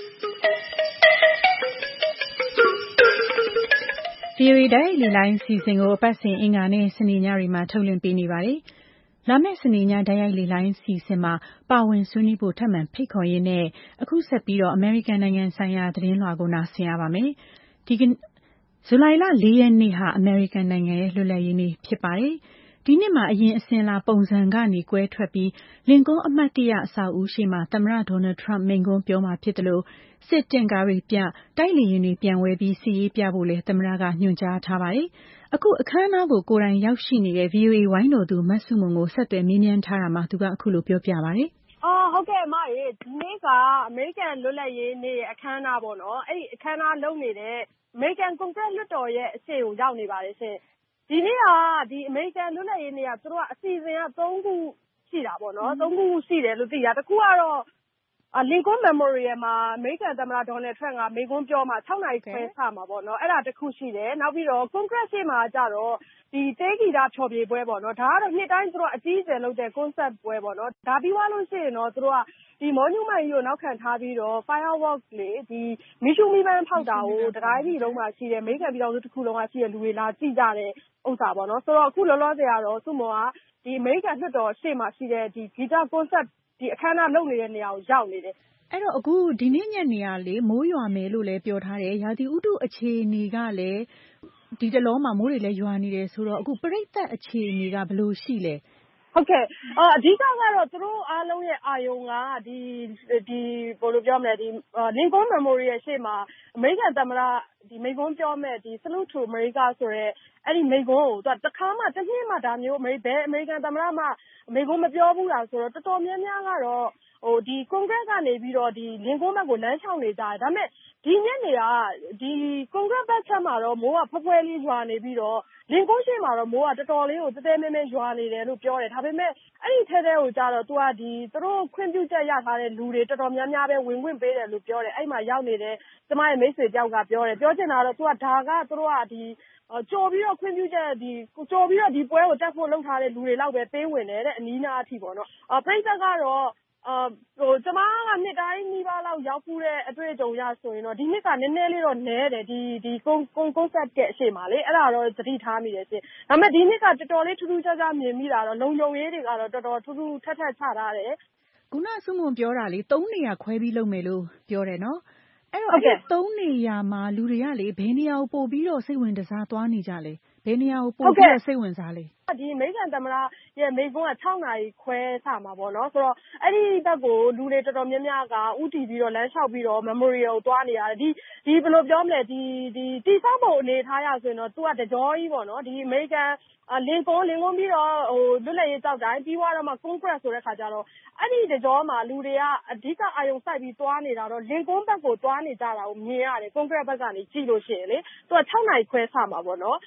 VOA တိုက်ရိုက်လေ့လိုင်းအစီအစဉ်ကိုအပတ်စဉ်အင်္ဂါနဲ့စနေညတွေမှာထုတ်လွှင့်ပေးနေပါတယ်။လာမယ့်စနေညတိုက်ရိုက်လေ့လိုင်းအစီအစဉ်မှာပါဝင်ဆွေးနွေးဖို့ထပ်မံဖိတ်ခေါ်ရင်းနဲ့အခုဆက်ပြီးအမေရိကန်နိုင်ငံဆိုင်ရာသတင်းလွှာကိုနားဆင်ရပါမယ်။ဇူလိုင်လ 4 ရက်နေ့ဟာအမေရိကန်နိုင်ငံရဲ့လွတ်လပ်ရေးနေ့ဖြစ်ပါတယ်။ဒီနှစ်မှာအရင်အစဉ်လာပုံစံကနေကွဲထွက်ပြီးလင်ကွန်းအမှတ်တရအဆောက်အဦရှေ့မှာသမ္မတဒေါ်နယ်ထရမ့်မိန့်ခွန်းပြောမှာဖြစ်တယ်လို့စစ်တင့်ကားတွေပြတိုက်လေယာဉ်တွေပျံဝဲပြီးစစ်ရေးပြဖို့လည်းသမ္မတကညွှန်ကြားထားပါတယ်။အခုအခမ်းအနားကိုကိုယ်တိုင်ရောက်ရှိနေတဲ့ VOA ဝိုင်းတော်သူမဆုမွန်ကိုဆက်သွယ်မေးမြန်းထားတာမှာသူကအခုလိုပြောပြပါတယ်။ဟုတ်ကဲ့အမရေဒီနေ့ကအမေရိကန်လွတ်လပ်ရေးနေ့ရဲ့အခမ်းအနားပေါ့နော်အဲ့ဒီအခမ်းအနားလုပ်နေတဲ့အမေရိကန်ကွန်ဂရက်လွှတ်တော်ရဲ့အရှေ့ကိုရောက်နေပါတယ်ရှင်ဒီနေ့ကဒီအမေရိကန်လွတ်လပ်ရေးနေ့ကသူတို့ကအစီအစဉ်က3ခုရှိတာပေါ့နော်3ခုရှိတယ်လို့သိရတစ်ခုကတော့လင်ကွန်း Memorial မှာအမေရိကန်သမ္မတဒေါ်နယ်ထရမ့်ကမိန့်ခွန်းပြောမှာ6နာရီခွဲစမှာပေါ့နော်အဲ့ဒါတစ်ခုရှိတယ်နောက်ပြီးတော့ကွန်ဂရက်ရှေ့မှာကြတော့ဒီတေးဂီတဖျော်ဖြေပွဲပေါ့နော်ဒါကတော့နှစ်တိုင်းသူတို့အကြီးအကျယ်လုပ်တဲ့ concert ပွဲပေါ့နော်ဒါပြီးသွားလို့ရှိရင်တော့သူတို့ကဒီ monument ကြီးကိုနောက်ခံထားပြီးတော့ fireworks လေဒီမီးရှူးမီးပန်းဖောက်တာကိုတတိုင်းပြည်လုံးမှာရှိတဲ့အမေရိကန်ပြည်ထောင်စုတစ်ခုလုံးကရှိတဲ့လူတွေလာကြည့်ကြတဲ့ဥစ္စာပေါ့နော်ဆိုတော့အခုလောလောဆယ်ကတော့စုမွန်ကဒီအမေရိကန်လွှတ်တော်ရှေ့မှာရှိတဲ့ဒီဂီတ concert ဒီအခမ်းအနားလုပ်နေတဲ့နေရာကိုရောက်နေတယ်အဲ့တော့အခုဒီနေ့ညနေကလေမိုးရွာမယ်လို့လည်းပြောထားတယ်ရာသီဥတုအခြေအနေကလည်းဒီတလောမှာမိုးတွေလည်းရွာနေတယ်ဆိုတော့အခုပြိဿအခြေအနေကဘယ်လိုရှိလဲဟုတ်ကဲ့အဓိကကတော့သူတို့အားလုံးရဲ့အာယုံကဒီဘယ်လိုပြောမလဲဒီလင်ကွန်း Memorial ရှေ့မှာအမေရိကန်သမ္မတဒီမိန့်ခွန်းပြောမဲ့ဒီ Salute to America ဆိုရဲအဲ့ဒီမိန့်ခွန်းကိုသူကတစ်ခါမှတစ်နှစ်မှဒါမျိုးဘယ်အမေရိကန်သမ္မတမှမိန့်ခွန်းမပြောဘူးလားဆိုတော့တော်တော်များများကတော့ဒီကွန်ဂရက်ကနေပြီးတော့ဒီလင်ကွန်းဘက်ကိုလမ်းလျှောက်နေကြတယ်ဒါပေမဲ့ဒီညနေကဒီကွန်ဂရက်ဘက်ချက်မှာတော့မိုးကဖွဲလေးရွာနေပြီးတော့လင်ကွန်းရှေ့မှာတော့မိုးကတော်တော်လေးကိုတဲမဲမဲရွာနေတယ်လို့ပြောတယ်ဒါပေမဲ့အဲ့ဒီထဲကိုကြတော့သူကဒီသူတို့ခွင့်ပြုချက်ရထားတဲ့လူတွေတော်တော်များများပဲဝင်ခွင့်ပေးတယ်လို့ပြောတယ်အဲ့မှာရောက်နေတဲ့ကျမရဲ့မိတ်ဆွေတယောက်ကပြောတယ်ပြောချင်တာတော့သူကဒါကသူတို့ကဒီကြော်ပြီးတော့ခွင့်ပြုချက်ဒီကြော်ပြီးတော့ဒီပွဲကိုတက်ဖို့လုပ်ထားတဲ့လူတွေလောက်ပဲပေးဝင်တယ်တဲ့အနီးနားအထိပေါ့နော်ပြိဿကတော့ကျမကနှစ်တိုင်းနီးပါးလောက်ရောက်ဖူးတဲ့အတွေ့အကြုံရဆိုရင်တော့ဒီနှစ်ကနည်းနည်းလေးတော့နည်းတယ်ဒီconcept ကအရှိမလေးအဲ့ဒါတော့သတိထားမိတယ်ရှင်ဒါပေမဲ့ဒီနှစ်ကတော်တော်လေးထူးထူးခြားခြားမြင်မိတာတော့လုံခြုံရေးတွေကတော့တော်တော်ထူးထူးထပ်ထပ်ချထားတယ်ခုနစုမွန်ပြောတာလေ3နေရာခွဲပြီးလုပ်မယ်လို့ပြောတယ်နော်အဲ့တော့အဲ့3နေရာမှာလူတွေကလေဘယ်နေရာကိုပို့ပြီးတော့စိတ်ဝင်စားသွားနေကြလဲဘယ်နေရာကိုပို့ပြီးတော့စိတ်ဝင်စားလဲဒီအမေရိကန်သမ္မတရဲ့မိန့်ခွန်းက6နာရီခွဲစမှာပေါ့နော်ဆိုတော့အဲ့ဒီဘက်ကိုလူတွေတော်တော်များများကဥတီပြီးတော့လမ်းလျှောက်ပြီးတော့ memorial ကိုသွားနေရတယ်ဒီဘယ်လိုပြောမလဲဒီတိစောက်ပုံအနေထားရဆိုရင်တော့သူကတကြောကြီးပေါ့နော်ဒီအမေရိကန်လင်ကွန်းပြီးတော့လွတ်လပ်ရေးကြောက်တိုင်းပြီးသွားတော့မှကွန်ဂရက်ဆိုတဲ့ခါကျတော့အဲ့ဒီတကြောမှာလူတွေကအဓိကအာယုံစိုက်ပြီးသွားနေတာတော့လင်ကွန်းဘက်ကိုသွားနေကြတာကိုမြင်ရတယ်ကွန်ဂရက်ဘက်ကနေကြည့်လို့ရှိရင်လေသူက6နာရီခွဲစမှာပေါ့နော်ဒါပေ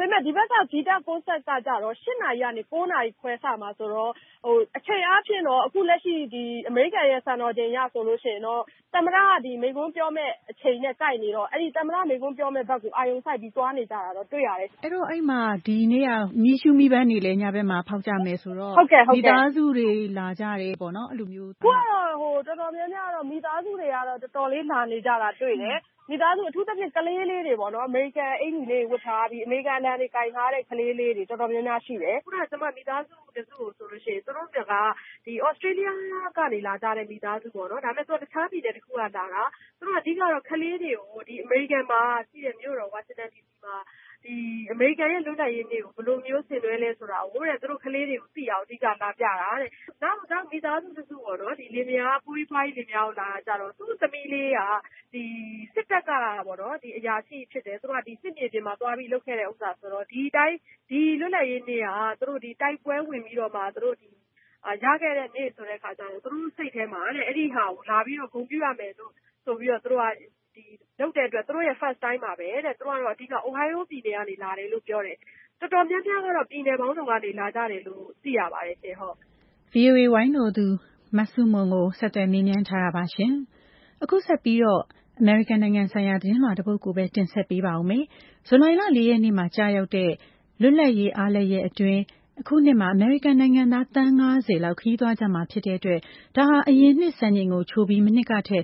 မဲ့ဒီဘက်ကဂီတကွန်ဆတ်ကကြတော့8 နာရီကနေ9 နာရီခွဲစမှာဆိုတော့အချိန်အားဖြင့်တော့အခုလက်ရှိဒီအမေရိကန်ရဲ့စံတော်ချိန်ရဆိုလို့ရှိရင်တော့သမ္မတကဒီမိန့်ခွန်းပြောမဲ့အချိန်နဲ့ကိုက်နေတော့အဲ့ဒီသမ္မတမိန့်ခွန်းပြောမဲ့ဘက်ကိုအာရုံစိုက်ပြီးသွားနေကြတာတော့တွေ့ရတယ်အဲ့တော့အဲ့မှာဒီနေ့ကမီးရှူးမီးပန်းနေလဲညဘက်မှာဖောက်ကြမယ်ဆိုတော့မိသားစုတွေလာကြတယ်ပေါ့နော်အဲ့လိုမျိုးကိုကတော့တော်တော်များများတော့မိသားစုတွေကတော့တော်တော်လေးလာနေကြတာတွေ့တယ်မိသားစုအထူးသဖြင့်ကလေးလေးတွေပေါ့နော်အမေရိကန်အိမ်ကြီးလေးဝတ်ထားပြီးအမေရိကန်လမ်းတွေကင်ထားတဲ့ကလေးလေးတွေတော်တော်များများရှိတယ်ခုနကကျွန်မမိသားစုတစုကိုဆိုလို့ရှိရင်သူတို့ကဒီဩစတြေးလျကနေလာကြတဲ့မိသားစုပေါ့နော်ဒါပေမဲ့သူကတခြားပြည်နယ်တစ်ခုကလာတာသူတို့အဓိကတော့ကလေးတွေကိုဒီအမေရိကန်မှာရှိတဲ့မြို့တော်ဝါရှင်တန်ဒီစီမှာဒီအမေရိကန်ရဲ့လွတ်လပ်ရေးနေ့ကိုဘယ်လိုမျိုးဆင်နွှဲလဲဆိုတာကိုတဲ့သူတို့ကလေးတွေကိုသိအောင်အဓိကလာပြတာတဲ့နောက်မိသားစုတစုပေါ့နော်ဒီလင်မယားပူရီဖိုင်းလင်မယားကိုလာကြတော့သူ့သမီးလေးကဒီစစ်တပ်ကပေါ့နော်ဒီအရာရှိဖြစ်တယ်သူတို့ကဒီစစ်မြေပြင်မှာသွားပြီးလုပ်ခဲ့တဲ့ဥစ္စာဆိုတော့ဒီတိုင်းဒီလွတ်လပ်ရေးနေ့ကသူတို့ဒီတိုက်ပွဲဝင်ပြီးတော့မှသူတို့ဒီရခဲ့တဲ့နေ့ဆိုတဲ့အခါကျတော့သူတို့စိတ်ထဲမှာတဲ့အဲ့ဒီဟာကိုလာပြီးတော့ဂုဏ်ပြုရမယ်လို့ဆိုပြီးတော့သူတို့ကဒီလုပ်တဲ့အတွက်သူတို့ရဲ့ first time ပါပဲတဲ့သူတို့ကတော့အဓိက Ohio ပြည်နယ်ကနေလာတယ်လို့ပြောတယ်တော်တော်များများကတော့ပြည်နယ်ပေါင်းစုံကနေလာကြတယ်လို့သိရပါတယ်ရှင်ဟုတ် VOA ဝိုင်းတော်သူမဆုမွန်ကိုဆက်သွယ်မေးမြန်းထားတာပါရှင်အခုဆက်ပြီးတော့အမေရိကန်နိုင်ငံဆိုင်ရာသတင်းလွှာတစ်ပုဒ်ကိုပဲတင်ဆက်ပေးပါဦးမယ်ဇူလိုင်လ4ရက်နေ့မှာကြာရောက်တဲ့လွတ်လပ်ရေးအားလပ်ရက်အတွင်းအခုနှစ်မှာအမေရိကန်နိုင်ငံသားတန်း90လောက်ခရီးသွားကြမှာဖြစ်တဲ့အတွက်ဒါဟာအရင်နှစ်စံချိန်ကိုချိုးပြီးမနှစ်ကထက်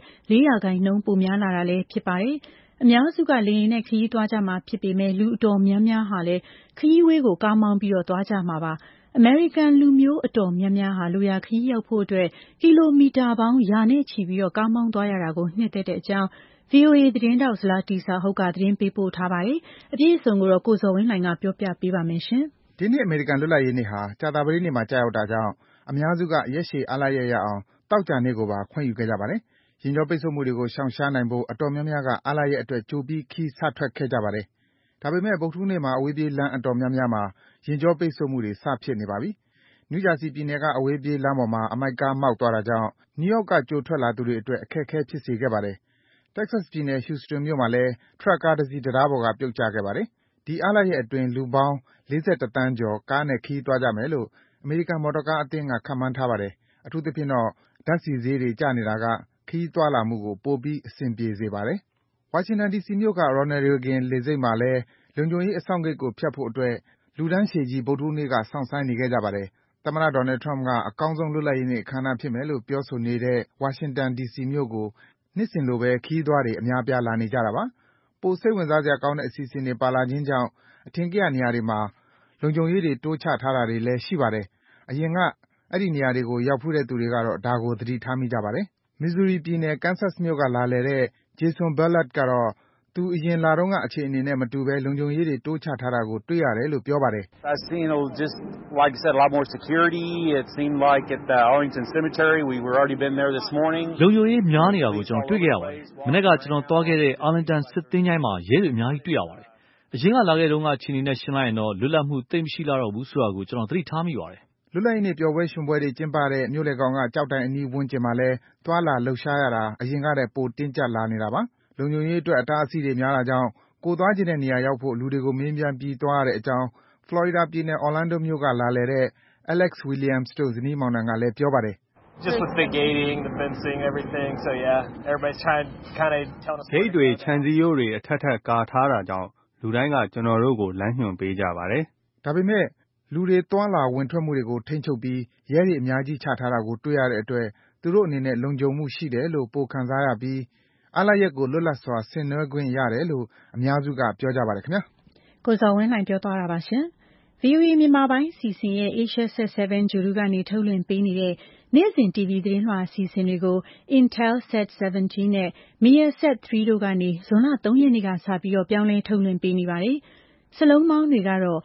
4%ပိုများလာတာလည်းဖြစ်ပါတယ်အများစုကလေယာဉ်နဲ့ခရီးသွားကြမှာဖြစ်ပေမဲ့လူအတော်များများဟာလည်းခရီးဝေးကိုကားမောင်းပြီးတော့သွားကြမှာပါအမေရိကန်လူမျိုးအတော်များများဟာလိုရာခရီးရောက်ဖို့အတွက်ကီလိုမီတာပေါင်းရာနဲ့ချီပြီးတော့ကားမောင်းသွားရတာကိုနှစ်သက်တဲ့အကြောင်း VOA သတင်းတောက်ဇလာတီစာဟုတ်ကသတင်းပေးပို့ထားပါတယ်အပြည့်အစုံကိုတော့ကိုဇော်ဝင်းလှိုင်ကပြောပြပေးပါမယ်ရှင်ဒီနေ့အမေရိကန်လွတ်လပ်ရေးနေ့ဟာကြာသပတေးနေ့မှာကြာရောက်တာကြောင့်အများစုကရက်ရှည်အားလပ်ရက်ရအောင်တောက်ကြနေ့ကိုပါခွင့်ယူခဲ့ကြပါတယ်။ရင်ကျော်ပိတ်ဆို့မှုတွေကိုရှောင်ရှားနိုင်ဖို့အတော်များများကအားလပ်ရက်အတွက်ကြိုပြီးခီးစထွက်ခဲ့ကြပါတယ်။ဒါပေမဲ့ဗုဒ္ဓဟူးနေ့မှာအဝေးပြေးလမ်းအတော်များများမှာရင်ကျော်ပိတ်ဆို့မှုတွေစဖြစ်နေပါပြီ။နယူးဂျာစီပြည်နယ်ကအဝေးပြေးလမ်းပေါ်မှာအမိုက်ကားမှောက်သွားတာကြောင့်နယူးယောက်ကကြိုထွက်လာသူတွေအတွက်အခက်အခဲဖြစ်စေခဲ့ပါတယ်။ Texas ပြည်နယ် Houston မြို့မှာလည်းထရပ်ကားတစ်စီးတံတားပေါ်ကပြုတ်ကျခဲ့ပါတယ်။ဒီအားလပ်ရက်အတွင်းလူပေါင်း41သန်းကျော်ကားနဲ့ခရီးသွားကြမယ်လို့အမေရိကန်မော်တော်ကားအသင်းကခန့်မှန်းထားပါတယ်။အထူးသဖြင့်တော့ဓါတ်ဆီဈေးတွေကျနေတာကခရီးသွားလာမှုကိုပိုပြီးအဆင်ပြေစေပါတယ်။ဝါရှင်တန်ဒီစီမြို့က Ronald Reagan လေဆိပ်မှာလည်းလုံခြုံရေးအစောင့်ဂိတ်ကိုဖြတ်ဖို့အတွက်လူတန်းရှည်ကြီးဗုဒ္ဓဟူးနေ့ကစောင့်ဆိုင်းနေခဲ့ကြပါတယ်။သမ္မတ Donald Trump ကအကောင်းဆုံးလွတ်လပ်ရေးနေ့အခမ်းအနားဖြစ်မယ်လို့ပြောဆိုနေတဲ့ဝါရှင်တန်ဒီစီမြို့ကိုနှစ်စဉ်လိုပဲခရီးသွားတွေအများအပြားလာနေကြတာပါ။ပိုစိတ်ဝင်စားစရာကောင်းတဲ့အစီအစဉ်တွေပါလာခြင်းကြောင့်အထင်ကရနေရာတွေမှာလုံခြုံရေးတွေတိုးချထားတာတွေလည်းရှိပါတယ်။အရင်ကအဲဒီနေရာတွေကိုရောက်ဖူးတဲ့သူတွေကတော့ဒါကိုသတိထားမိကြပါတယ်။ Missouri ပြည်နယ် Kansas မြို့ကလာလည်တဲ့ Jason Ballard ကတော့သူအရင်လတုန်းကအခြေအနေနဲ့မတူဘဲလုံခြုံရေးတွေတိုးချထားတာကိုတွေ့ရတယ်လို့ပြောပါတယ်။ I've seen just like you said a lot more security. It seemed like at the Arlington Cemetery we were already been there this morning. လုံခြုံရေးများနေတာကိုကျွန်တော်တွေ့ခဲ့ရပါတယ်။မနေ့ကကျွန်တော်သွားခဲ့တဲ့ Arlington စစ်သင်္ချိုင်းမှာရဲတွေအများကြီးတွေ့ရပါတယ်။အရင်ကလာခဲ့တုန်းကအခြေအနေနဲ့ရှင်းလိုက်ရင်တော့လွတ်လပ်မှုသိပ်မရှိတော့ဘူးဆိုတာကိုကျွန်တော်သတိထားမိပါတယ်။လွတ်လပ်ရေးနေ့ပျော်ပွဲရွှင်ပွဲတွေကျင်းပတဲ့မြို့လယ်ခေါင်ကကျောက်တိုင်အနီးဝန်းကျင်မှာလည်းသွားလာလှုပ်ရှားရတာအရင်ကတည်းကပိုတင်းကျပ်လာနေတာပါ။လုံခြုံရေးအတွက်အတားအဆီးတွေများတာကြောင့်ကိုယ်သွားချင်တဲ့နေရာရောက်ဖို့လူတွေကိုမေးမြန်းပြီးသွားရတဲ့အကြောင်း Florida ပြည်နယ် Orlando မြို့ကလာလည်တဲ့ Alex Williams တို့ဇနီးမောင်နှံကလည်းပြောပါတယ်။ Just with the gating, the fencing, everything. So yeah, everybody's trying to kind of tell us. ဂိတ်တွေခြံစည်းရိုးတွေအထက်ထပ်ကာထားတာကြောင့်လူတိုင်းကကျွန်တော်တို့ကိုလမ်းညွှန်ပေးကြပါတယ်။ဒါပေမဲ့လူတွေသွားလာဝင်ထွက်မှုတွေကိုထိန်းချုပ်ပြီးရဲတွေအများကြီးချထားတာကိုတွေ့ရတဲ့အတွက်သူတို့အနေနဲ့လုံခြုံမှုရှိတယ်လို့ပိုခံစားရပြီးအားလပ်ရက်ကိုလွတ်လပ်စွာဆင်နွှဲခွင့်ရတယ်လို့အများစုကပြောကြပါတယ်ခင်ဗျာ။ကိုဇော်ဝင်းလှိုင်ပြောသွားတာပါရှင်။ VOA မြန်မာပိုင်းအစီအစဉ်ရဲ့ Asia Set 7 ဂြိုဟ်တုကနေထုတ်လွှင့်ပေးနေတဲ့နေ့စဉ် TV သတင်းလွှာအစီအစဉ်တွေကို Intelsat 17 နဲ့ Measat 3 တို့ကနေဇွန်လ3ရက်နေ့ကစပြီးတော့ပြောင်းလဲထုတ်လွှင့်ပေးနေပါတယ်။စလုံးပေါင်းတွေကတော့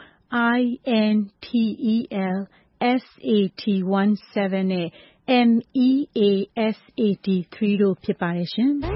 INTEL SAT-17 နဲ့ MEASAT-3 တို့ဖြစ်ပါတယ်ရှင်။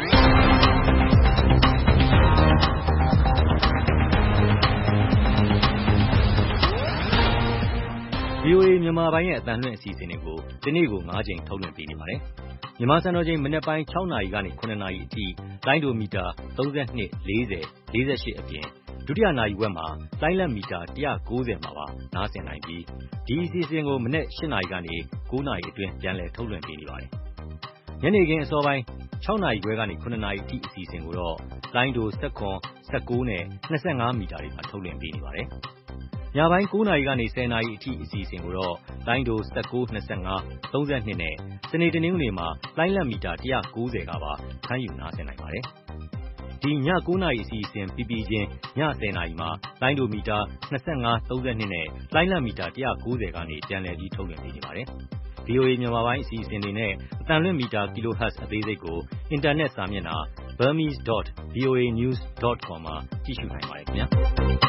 VOA မြန်မာပိုင်းရဲ့အသံလွှင့်အစီအစဉ်တွေကိုဒီနေ့ကို9ကြိမ်ထုတ်လွှင့်ပေးနေပါတယ်။မြန်မာစံတော်ချိန်မနက်ပိုင်း6နာရီကနေ9နာရီအထိလိုင်းဒိုမီတာ32 40 48အပြင်ဒုတိယနာရီဝက်မှာလိုင်းလက်မီတာ190မှာပါနားဆင်နိုင်ပြီးဒီအစီအစဉ်ကိုမနေ့8နာရီကနေ9နာရီအတွင်းပြန်လည်ထုတ်လွှင့်ပေးနေပါတယ်။ညနေခင်းအစောပိုင်း6နာရီခွဲကနေ9နာရီအထိအစီအစဉ်ကိုတော့လိုင်းဒို17 19နဲ့25မီတာတွေမှာထုတ်လွှင့်ပေးနေပါတယ်။ညပိုင်း9နာရီကနေ10နာရီအထိအစီအစဉ်ကိုတော့လိုင်းဒို19 25 32နဲ့စနေတနင်္ဂနွေမှာလိုင်းလက်မီတာ190ကပါဖမ်းယူနားဆင်နိုင်ပါတယ်။ဒီည9နာရီအစီအစဉ်ပြီးပြီးချင်းည10နာရီမှာလိုင်းဒိုမီတာ25 32နဲ့လိုင်းလက်မီတာ190ကနေပြန်လည်ပြီးထုတ်လွှင့်ပေးနေပါတယ်။ VOA မြန်မာပိုင်းအစီအစဉ်တွေနဲ့အသံလွှင့်မီတာ kHz အသေးစိတ်ကိုအင်တာနက်စာမျက်နှာ burmese.voanews.com မှာကြည့်ရှုနိုင်ပါတယ်ခင်ဗျာ။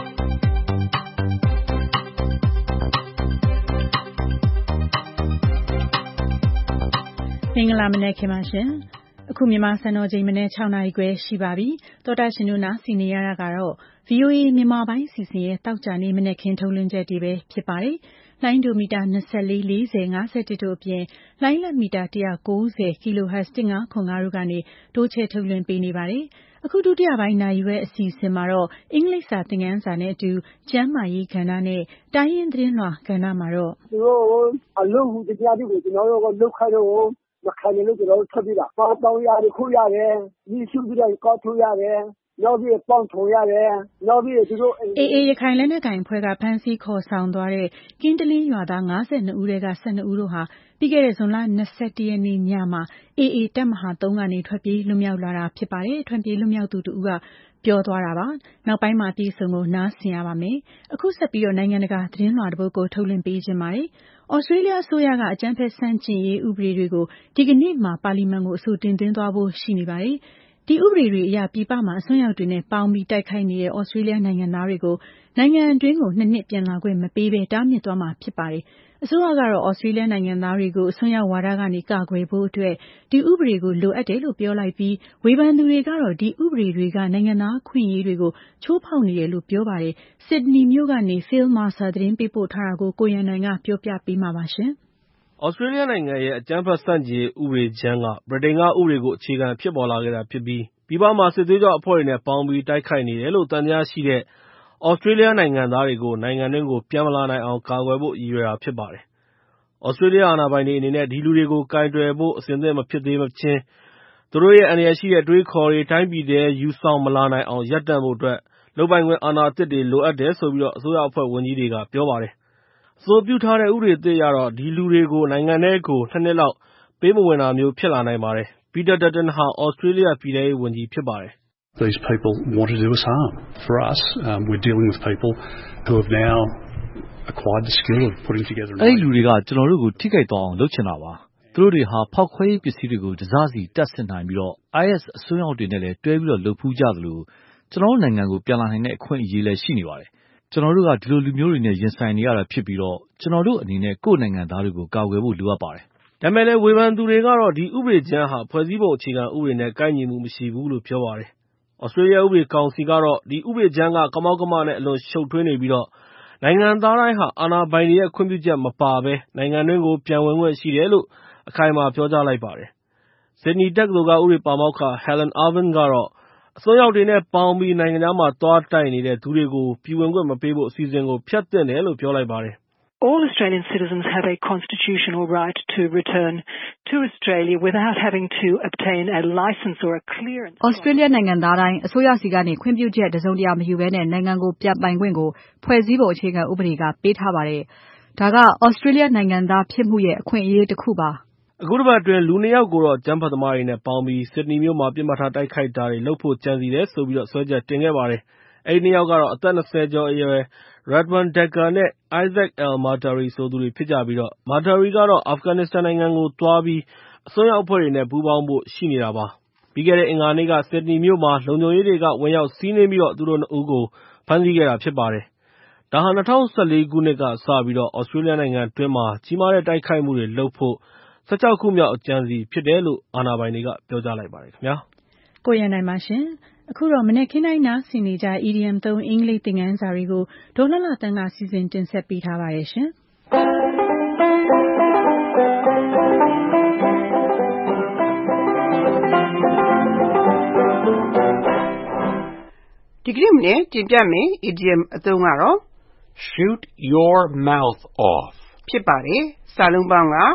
မင်္ဂလာမနက်ခင်ပါရှင်။အခုမြန်မာစံတော်ချိန်မနက်6နာရီခွဲရှိပါပြီ။သောတာရှင်တို့နားဆင်နေရတာကတော့ VOA မြန်မာပိုင်းအစီအစဉ်ရဲ့တောက်ကြနေ့မနက်ခင်းထုတ်လွှင့်ချက်တွေပဲဖြစ်ပါတယ်။လိုင်းဒိုမီတာ24 40 51တို့အပြင်လိုင်းလက်မီတာ190 kHz 1505တို့ကနေတိုးချဲ့ထုတ်လွှင့်ပေးနေပါတယ်။အခုဒုတိယပိုင်းနာရီဝက်အစီအစဉ်မှာတော့အင်္ဂလိပ်စာသင်ခန်းစာနဲ့အတူကျမ်းမာရေးကဏ္ဍနဲ့တိုင်းရင်းသတင်းလွှာကဏ္ဍမှာတော့သူတို့အလုံးဟူတရားတွေကိုကျွန်တော်တို့ကလောက်ခိုင်းတော့မခံရလို့ကျွန်တော်တို့ထွက်ပြီးတာပေါင်းရတယ်ခုရတယ်ဒီရှုပြီးတော့ကောက်ထုတ်ရတယ်နောက်ပြီးပေါင်းထုံရတယ်နောက်ပြီးသူတို့အေးရခိုင်လက်နက်ကိုင်အဖွဲ့ကဖမ်းဆီးခေါ်ဆောင်သွားတဲ့ကင်းတလင်းရွာသား52ဦးထဲက12ဦးတို့ဟာပြီးခဲ့တဲ့ဇွန်လ21ရက်နေ့ညမှာအေးတပ်မဟာ3ကနေထွက်ပြေးလွတ်မြောက်လာတာဖြစ်ပါတယ်။ထွက်ပြေးလွတ်မြောက်သူတူဦးကပြောသွားတာပါ။နောက်ပိုင်းမှာအပြည့်အစုံကိုနားဆင်ရပါမယ်။အခုဆက်ပြီးတော့နိုင်ငံတကာသတင်းလွှာတစ်ပုဒ်ကိုထုတ်လွှင့်ပေးခြင်းပါတယ်။ဩစတြေးလျအစိုးရကအကြမ်းဖက်ဆန့်ကျင်ရေးဥပဒေတွေကိုဒီကနေ့မှာပါလီမန်ကိုအဆိုတင်သွင်းသွားဖို့ရှိနေပါတယ်။ဒီဥပဒေတွေအရပြည်ပမှာအစွန်းရောက်တွေနဲ့ပေါင်းပြီးတိုက်ခိုက်နေတဲ့ဩစတြေးလျနိုင်ငံသားတွေကိုနိုင်ငံအတွင်းကို2နှစ်ပြန်လာခွင့်မပေးဘဲတားမြစ်သွားမှာဖြစ်ပါတယ်။အစိုးရကတော့ဩစတြေးလျနိုင်ငံသားတွေကိုအစွန်းရောက်ဝါဒကနေကာကွယ်ဖို့အတွက်ဒီဥပဒေကိုလိုအပ်တယ်လို့ပြောလိုက်ပြီးဝေဖန်သူတွေကတော့ဒီဥပဒေတွေကနိုင်ငံသားခွင့်ရေးတွေကိုချိုးဖောက်နေတယ်လို့ပြောပါတယ်။ဆစ်ဒနီမြို့ကနေ Phil Mercer သတင်းပေးပို့ထားတာကိုကိုရန်နိုင်ကပြောပြပေးမှာပါရှင်။ဩစတြေးလျနိုင်ငံရဲ့အကြမ်းဖက်ဆန့်ကျင်ရေးဥပဒေကြမ်းကဗြိတိန်ကဥပဒေကိုအခြေခံဖြစ်ပေါ်လာခဲ့တာဖြစ်ပြီးပြည်ပမှာစစ်သွေးကြွအဖွဲ့တွေနဲ့ပေါင်းပြီးတိုက်ခိုက်နေတယ်လို့သံသယရှိတဲ့ဩစတြေးလျနိုင်ငံသားတွေကိုနိုင်ငံတွင်းကိုပြန်မလာနိုင်အောင်ကာကွယ်ဖို့ရည်ရွယ်တာဖြစ်ပါတယ်။ဩစတြေးလျအာဏာပိုင်တွေအနေနဲ့ဒီလူတွေကိုကင်တွယ်ဖို့အဆင်သင့်မဖြစ်သေးမချင်းသူတို့ရဲ့အန္တရာယ်ရှိတဲ့အတွေးခေါ်တွေတိုင်းပြည်ထဲယူဆောင်မလာနိုင်အောင်ရပ်တန့်ဖို့အတွက်လုပ်ပိုင်ခွင့်အာဏာအသစ်တွေလိုအပ်တယ်ဆိုပြီးအစိုးရအဖွဲ့ဝန်ကြီးတွေကပြောပါတယ်။အဆိုပြုထားတဲ့ဥပဒေသစ်အရတော့ဒီလူတွေကိုနိုင်ငံထဲကို2နှစ်လောက်ပေးမဝင်တာမျိုးဖြစ်လာနိုင်ပါတယ်။ Peter Dutton ဟာဩစတြေးလျပြည်ထဲရေးဝန်ကြီးဖြစ်ပါတယ်။ These people want to do us harm. For us, we're dealing with people who have now acquired the skill of putting together. အဲ့ဒီလူတွေကကျွန်တော်တို့ကိုထိခိုက်သွားအောင်လုပ်ချင်တာပါ။သူတို့တွေဟာဖောက်ခွဲရေးပစ္စည်းတွေကိုတစားစီတက်ဆင်နိုင်ပြီးIS အစွန်းရောက်တွေနဲ့လည်းတွဲပြီးလုပ်ဖူးကြသလိုကျွန်တော်တို့နိုင်ငံကိုပြန်လာနိုင်တဲ့အခွင့်အရေးလည်းရှိနေပါတယ်။ကျွန်တော်တို့ကဒီလိုလူမျိုးတွေနဲ့ရင်ဆိုင်နေရတာဖြစ်ပြီးကျွန်တော်တို့အနေနဲ့ကိုယ့်နိုင်ငံသားတွေကိုကာကွယ်ဖို့လိုအပ်ပါတယ်။ဒါပေမဲ့လည်းဝေဖန်သူတွေကတော့ဒီဥပဒေကြမ်းဟာဖွဲ့စည်းပုံအခြေခံဥပဒေနဲ့ကိုက်ညီမှုမရှိဘူးလို့ပြောပါတယ်။ဩစတြေးလျဥပဒေကောင်စီကတော့ဒီဥပဒေကြမ်းကကမောက်ကမနဲ့အလွန်ရှုပ်ထွေးနေပြီးနိုင်ငံသားတိုင်းဟာအာဏာပိုင်တွေရဲ့ခွင့်ပြုချက်မပါဘဲနိုင်ငံတွင်းကိုပြန်ဝင်ခွင့်ရှိတယ်လို့အခိုင်အမာပြောကြားလိုက်ပါတယ်။ Sydney တက္ကသိုလ်ကဥပဒေပါမောက္ခ Helen Irvine ကတော့အစွန်းရောက်တွေနဲ့ပေါင်းပြီးနိုင်ငံခြားမှာသွားတိုက်နေတဲ့သူတွေကိုပြည်ဝင်ခွင့်မပေးဖို့အစီအစဉ်ကိုဖျက်သင့်တယ်လို့ပြောလိုက်ပါတယ် All Australian citizens have a constitutional right to return to Australia without having to obtain a license or a clearance. Australia နိုင်ငံသားတိုင်းအစိုးရစီကနေခွင့်ပြုချက်တစုံတရာမယူဘဲနဲ့နိုင်ငံကိုပြန်ပိုင်ခွင့်ကိုဖွဲ့စည်းပုံအခြေခံဥပဒေကပေးထားပါတယ်။ဒါက Australia နိုင်ငံသားဖြစ်မှုရဲ့အခွင့်အရေးတစ်ခုပါ။အခုတစ်ပတ်အတွင်းလူ2ယောက်ကိုတော့ကျန်းဖတ်သမားတွေနဲ့ပေါင်းပြီး Sydney မြို့မှာပြစ်မှတ်ထားတိုက်ခိုက်တာတွေလုပ်ဖို့ကြံစည်တယ်ဆိုပြီးစွဲချက်တင်ခဲ့ပါတယ်။အဲဒီ2ယောက်ကတော့အသက်20ကျော်အရွယ် Radwan Decker နဲ့ Isaac al-Martari ဆိုသူတွေဖြစ်ကြပြီးMartari ကတော့ Afghanistan နိုင်ငံကိုသွားပြီးအစွန်းရောက်အဖွဲ့တွေနဲ့ပူးပေါင်းဖို့ရှိနေတာပါ။ပြီးခဲ့တဲ့အင်္ဂါနေ့က Sydney မြို့မှာလုံခြုံရေးတွေကဝင်ရောက်စီးနင်းပြီးသူတို့2ဦးကိုဖမ်းဆီးခဲ့တာဖြစ်ပါတယ်။ဒါဟာ2014ခုနှစ်ကစပြီးသြစတြေးလျနိုင်ငံတွင်းမှာကြီးမားတဲ့တိုက်ခိုက်မှုတွေလုပ်ဖို့16ခုမြောက်အကြံစီဖြစ်တယ်လို့အာဏာပိုင်တွေကပြောကြားလိုက်ပါတယ်ခင်ဗျာ။ကိုရန်နိုင်ပါရှင်။အခုတော့မနေ့ခင်းတိုင်းနားဆင်နေကြ EDM 3အင်္ဂလိပ်သင်ခန်းစာတွေကိုဒေါ်လှလှတန်းကစီစဉ်တင်ဆက်ပေးထားပါတယ်ရှင်။ဒီကနေ့မနေ့တင်ပြမယ် idiom အသုံးကတော့ shoot your mouth off ဖြစ်ပါတယ်စာလုံးပေါင်းက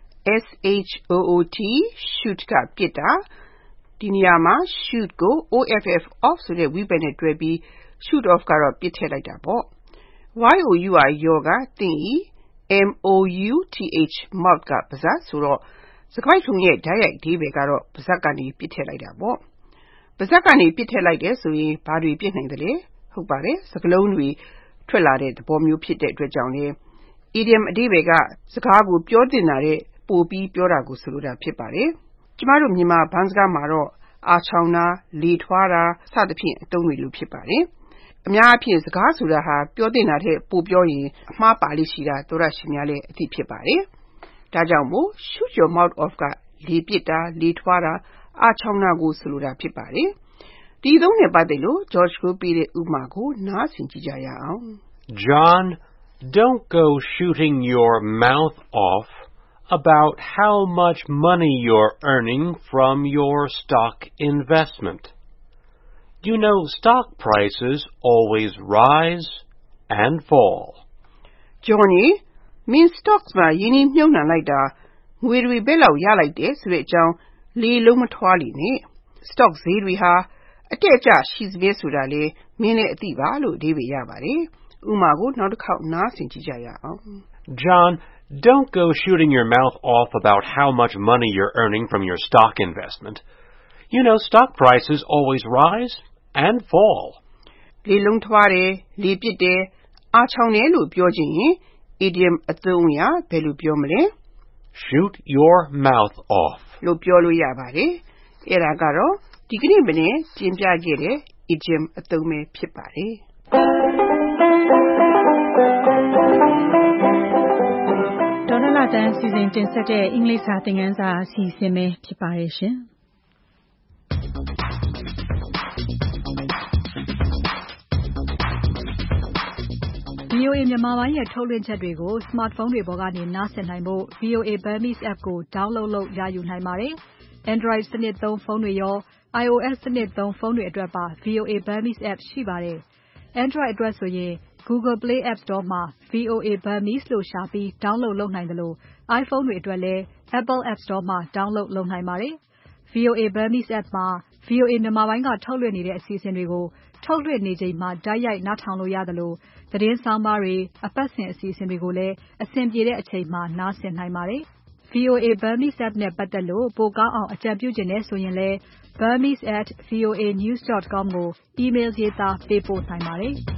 shoot ကပြစ်တာဒီနေရာမှာ shoot ကို off ဆိုတဲ့ဝိဘတ်နဲ့တွဲပြီး shoot off ကတော့ပြစ်ထည့်လိုက်တာပေါ့ your ကသင်၏mouth ကပါးစပ်ဆိုတော့စကားထုံရဲ့ဓာတ်ရိုက်အဓိပ္ပာယ်ကတော့ပါးစပ်ကနေပြစ်ထည့်လိုက်တာပေါ့ပါးစပ်ကနေပြစ်ထည့်လိုက်တယ်ဆိုရင်ဘာတွေပြစ်နိုင်တယ်လဲဟုတ်ပါတယ်စကားလုံးတွေထွက်လာတဲ့သဘောမျိုးဖြစ်တဲ့အတွက်ကြောင့်လေ idiom အဓိပ္ပာယ်ကစကားကိုပြောတင်တာတဲ့ပိုပြီးပြောတာကိုဆိုလိုတာဖြစ်ပါတယ်ကျမတို့မြန်မာဘန်းစကားမှာတော့အာချောင်တာလေထွားတာစသဖြင့်အသုံးတွေလိုဖြစ်ပါတယ်အများအားဖြင့်စကားဆိုတာဟာပြောတင်တာတဲ့ပိုပြောရင်အမှားပါလိမ့်ရှိတာသောရရှိများလည်းအသိဖြစ်ပါတယ်ဒါကြောင့်မို့ shoot your mouth off ကလေပစ်တာလေထွားတာအာချောင်တာကိုဆိုလိုတာဖြစ်ပါတယ်ဒီသုံးနဲ့ပတ်သက်လို့ George ကိုပေးတဲ့ဥပမာကိုနားဆင်ကြည့်ကြရအောင် John, don't go shooting your mouth off about how much money you're earning from your stock investment. You know stock prices always rise and fall. Johnny, မင်း stocks မှာယင်းနှမြုပ်နှံလိုက်တာငွေတွေဘယ်လောက်ရလိုက်တယ်ဆိုတဲ့အကြောင်းလေလုံးမထွားလိနဲ့ stock ဈေးတွေဟာအတက်အကျရှိစမြဲဆိုတာလေမင်းလည်းအသိပါလို့အဓိပ္ပာယ်ရပါတယ်ဥပမာကိုနောက်တစ်ခေါက်နားဆင်ကြည့်ကြရအောင် John, don't go shooting your mouth off about how much money you're earning from your stock investment. You know stock prices always rise and fall. လေလုံးထွားတယ်လေပစ်တယ်အာချောင်တယ်လို့ပြောခြင်းရင် idiom အသုံးအရဘယ်လိုပြောမလဲ Shoot your mouth off လို့ပြောလို့ရပါတယ်အဲ့ဒါကတော့ဒီကနေ့မနေ့တင်ပြခဲ့တဲ့ idiom အသုံးပဲဖြစ်ပါတယ်ဒေါ်လာတန်းစီစဉ်တင်ဆက်တဲ့အင်္ဂလိပ်စာသင်ခန်းစာအစီအစဉ်ပဲဖြစ်ပါတယ်ရှင်။ VOA မြန်မာပိုင်းရဲ့ထုတ်လွှင့်ချက်တွေကို smartphone တွေပေါ်ကနေနားဆင်နိုင်ဖို့ VOA Burmese app ကို download လုပ်ရယူနိုင်ပါတယ်။ Android စနစ်သုံးဖုန်းတွေရော iOS စနစ်သုံးဖုန်းတွေအတွက်ပါ VOA Burmese app ရှိပါတယ်။ Android အတွက်ဆိုရင် Google Play App Store မှာ VOA Burmese လို့ရှာပြီး download လုပ်နိုင်တယ်လို့ iPhone တွေအတွက်လည်း Apple App Store မှာ download လုပ်နိုင်ပါတယ်။ VOA Burmese app မှာ VOA မြန်မာပိုင်းကထုတ်လွှင့်နေတဲ့အစီအစဉ်တွေကိုထုတ်လွှင့်နေချိန်မှာတိုက်ရိုက်နားထောင်လို့ရသလိုသတင်းဆောင်းပါးတွေအပတ်စဉ်အစီအစဉ်တွေကိုလည်းအဆင်ပြေတဲ့အချိန်မှာနားဆင်နိုင်ပါတယ်။ VOA Burmese app နဲ့ပတ်သက်လို့ပိုကောင်းအောင်အကြံပြုချင်တယ်ဆိုရင်လည်း burmese@voanews.com ကို email ရေးသားပေးပို့နိုင်ပါတယ်။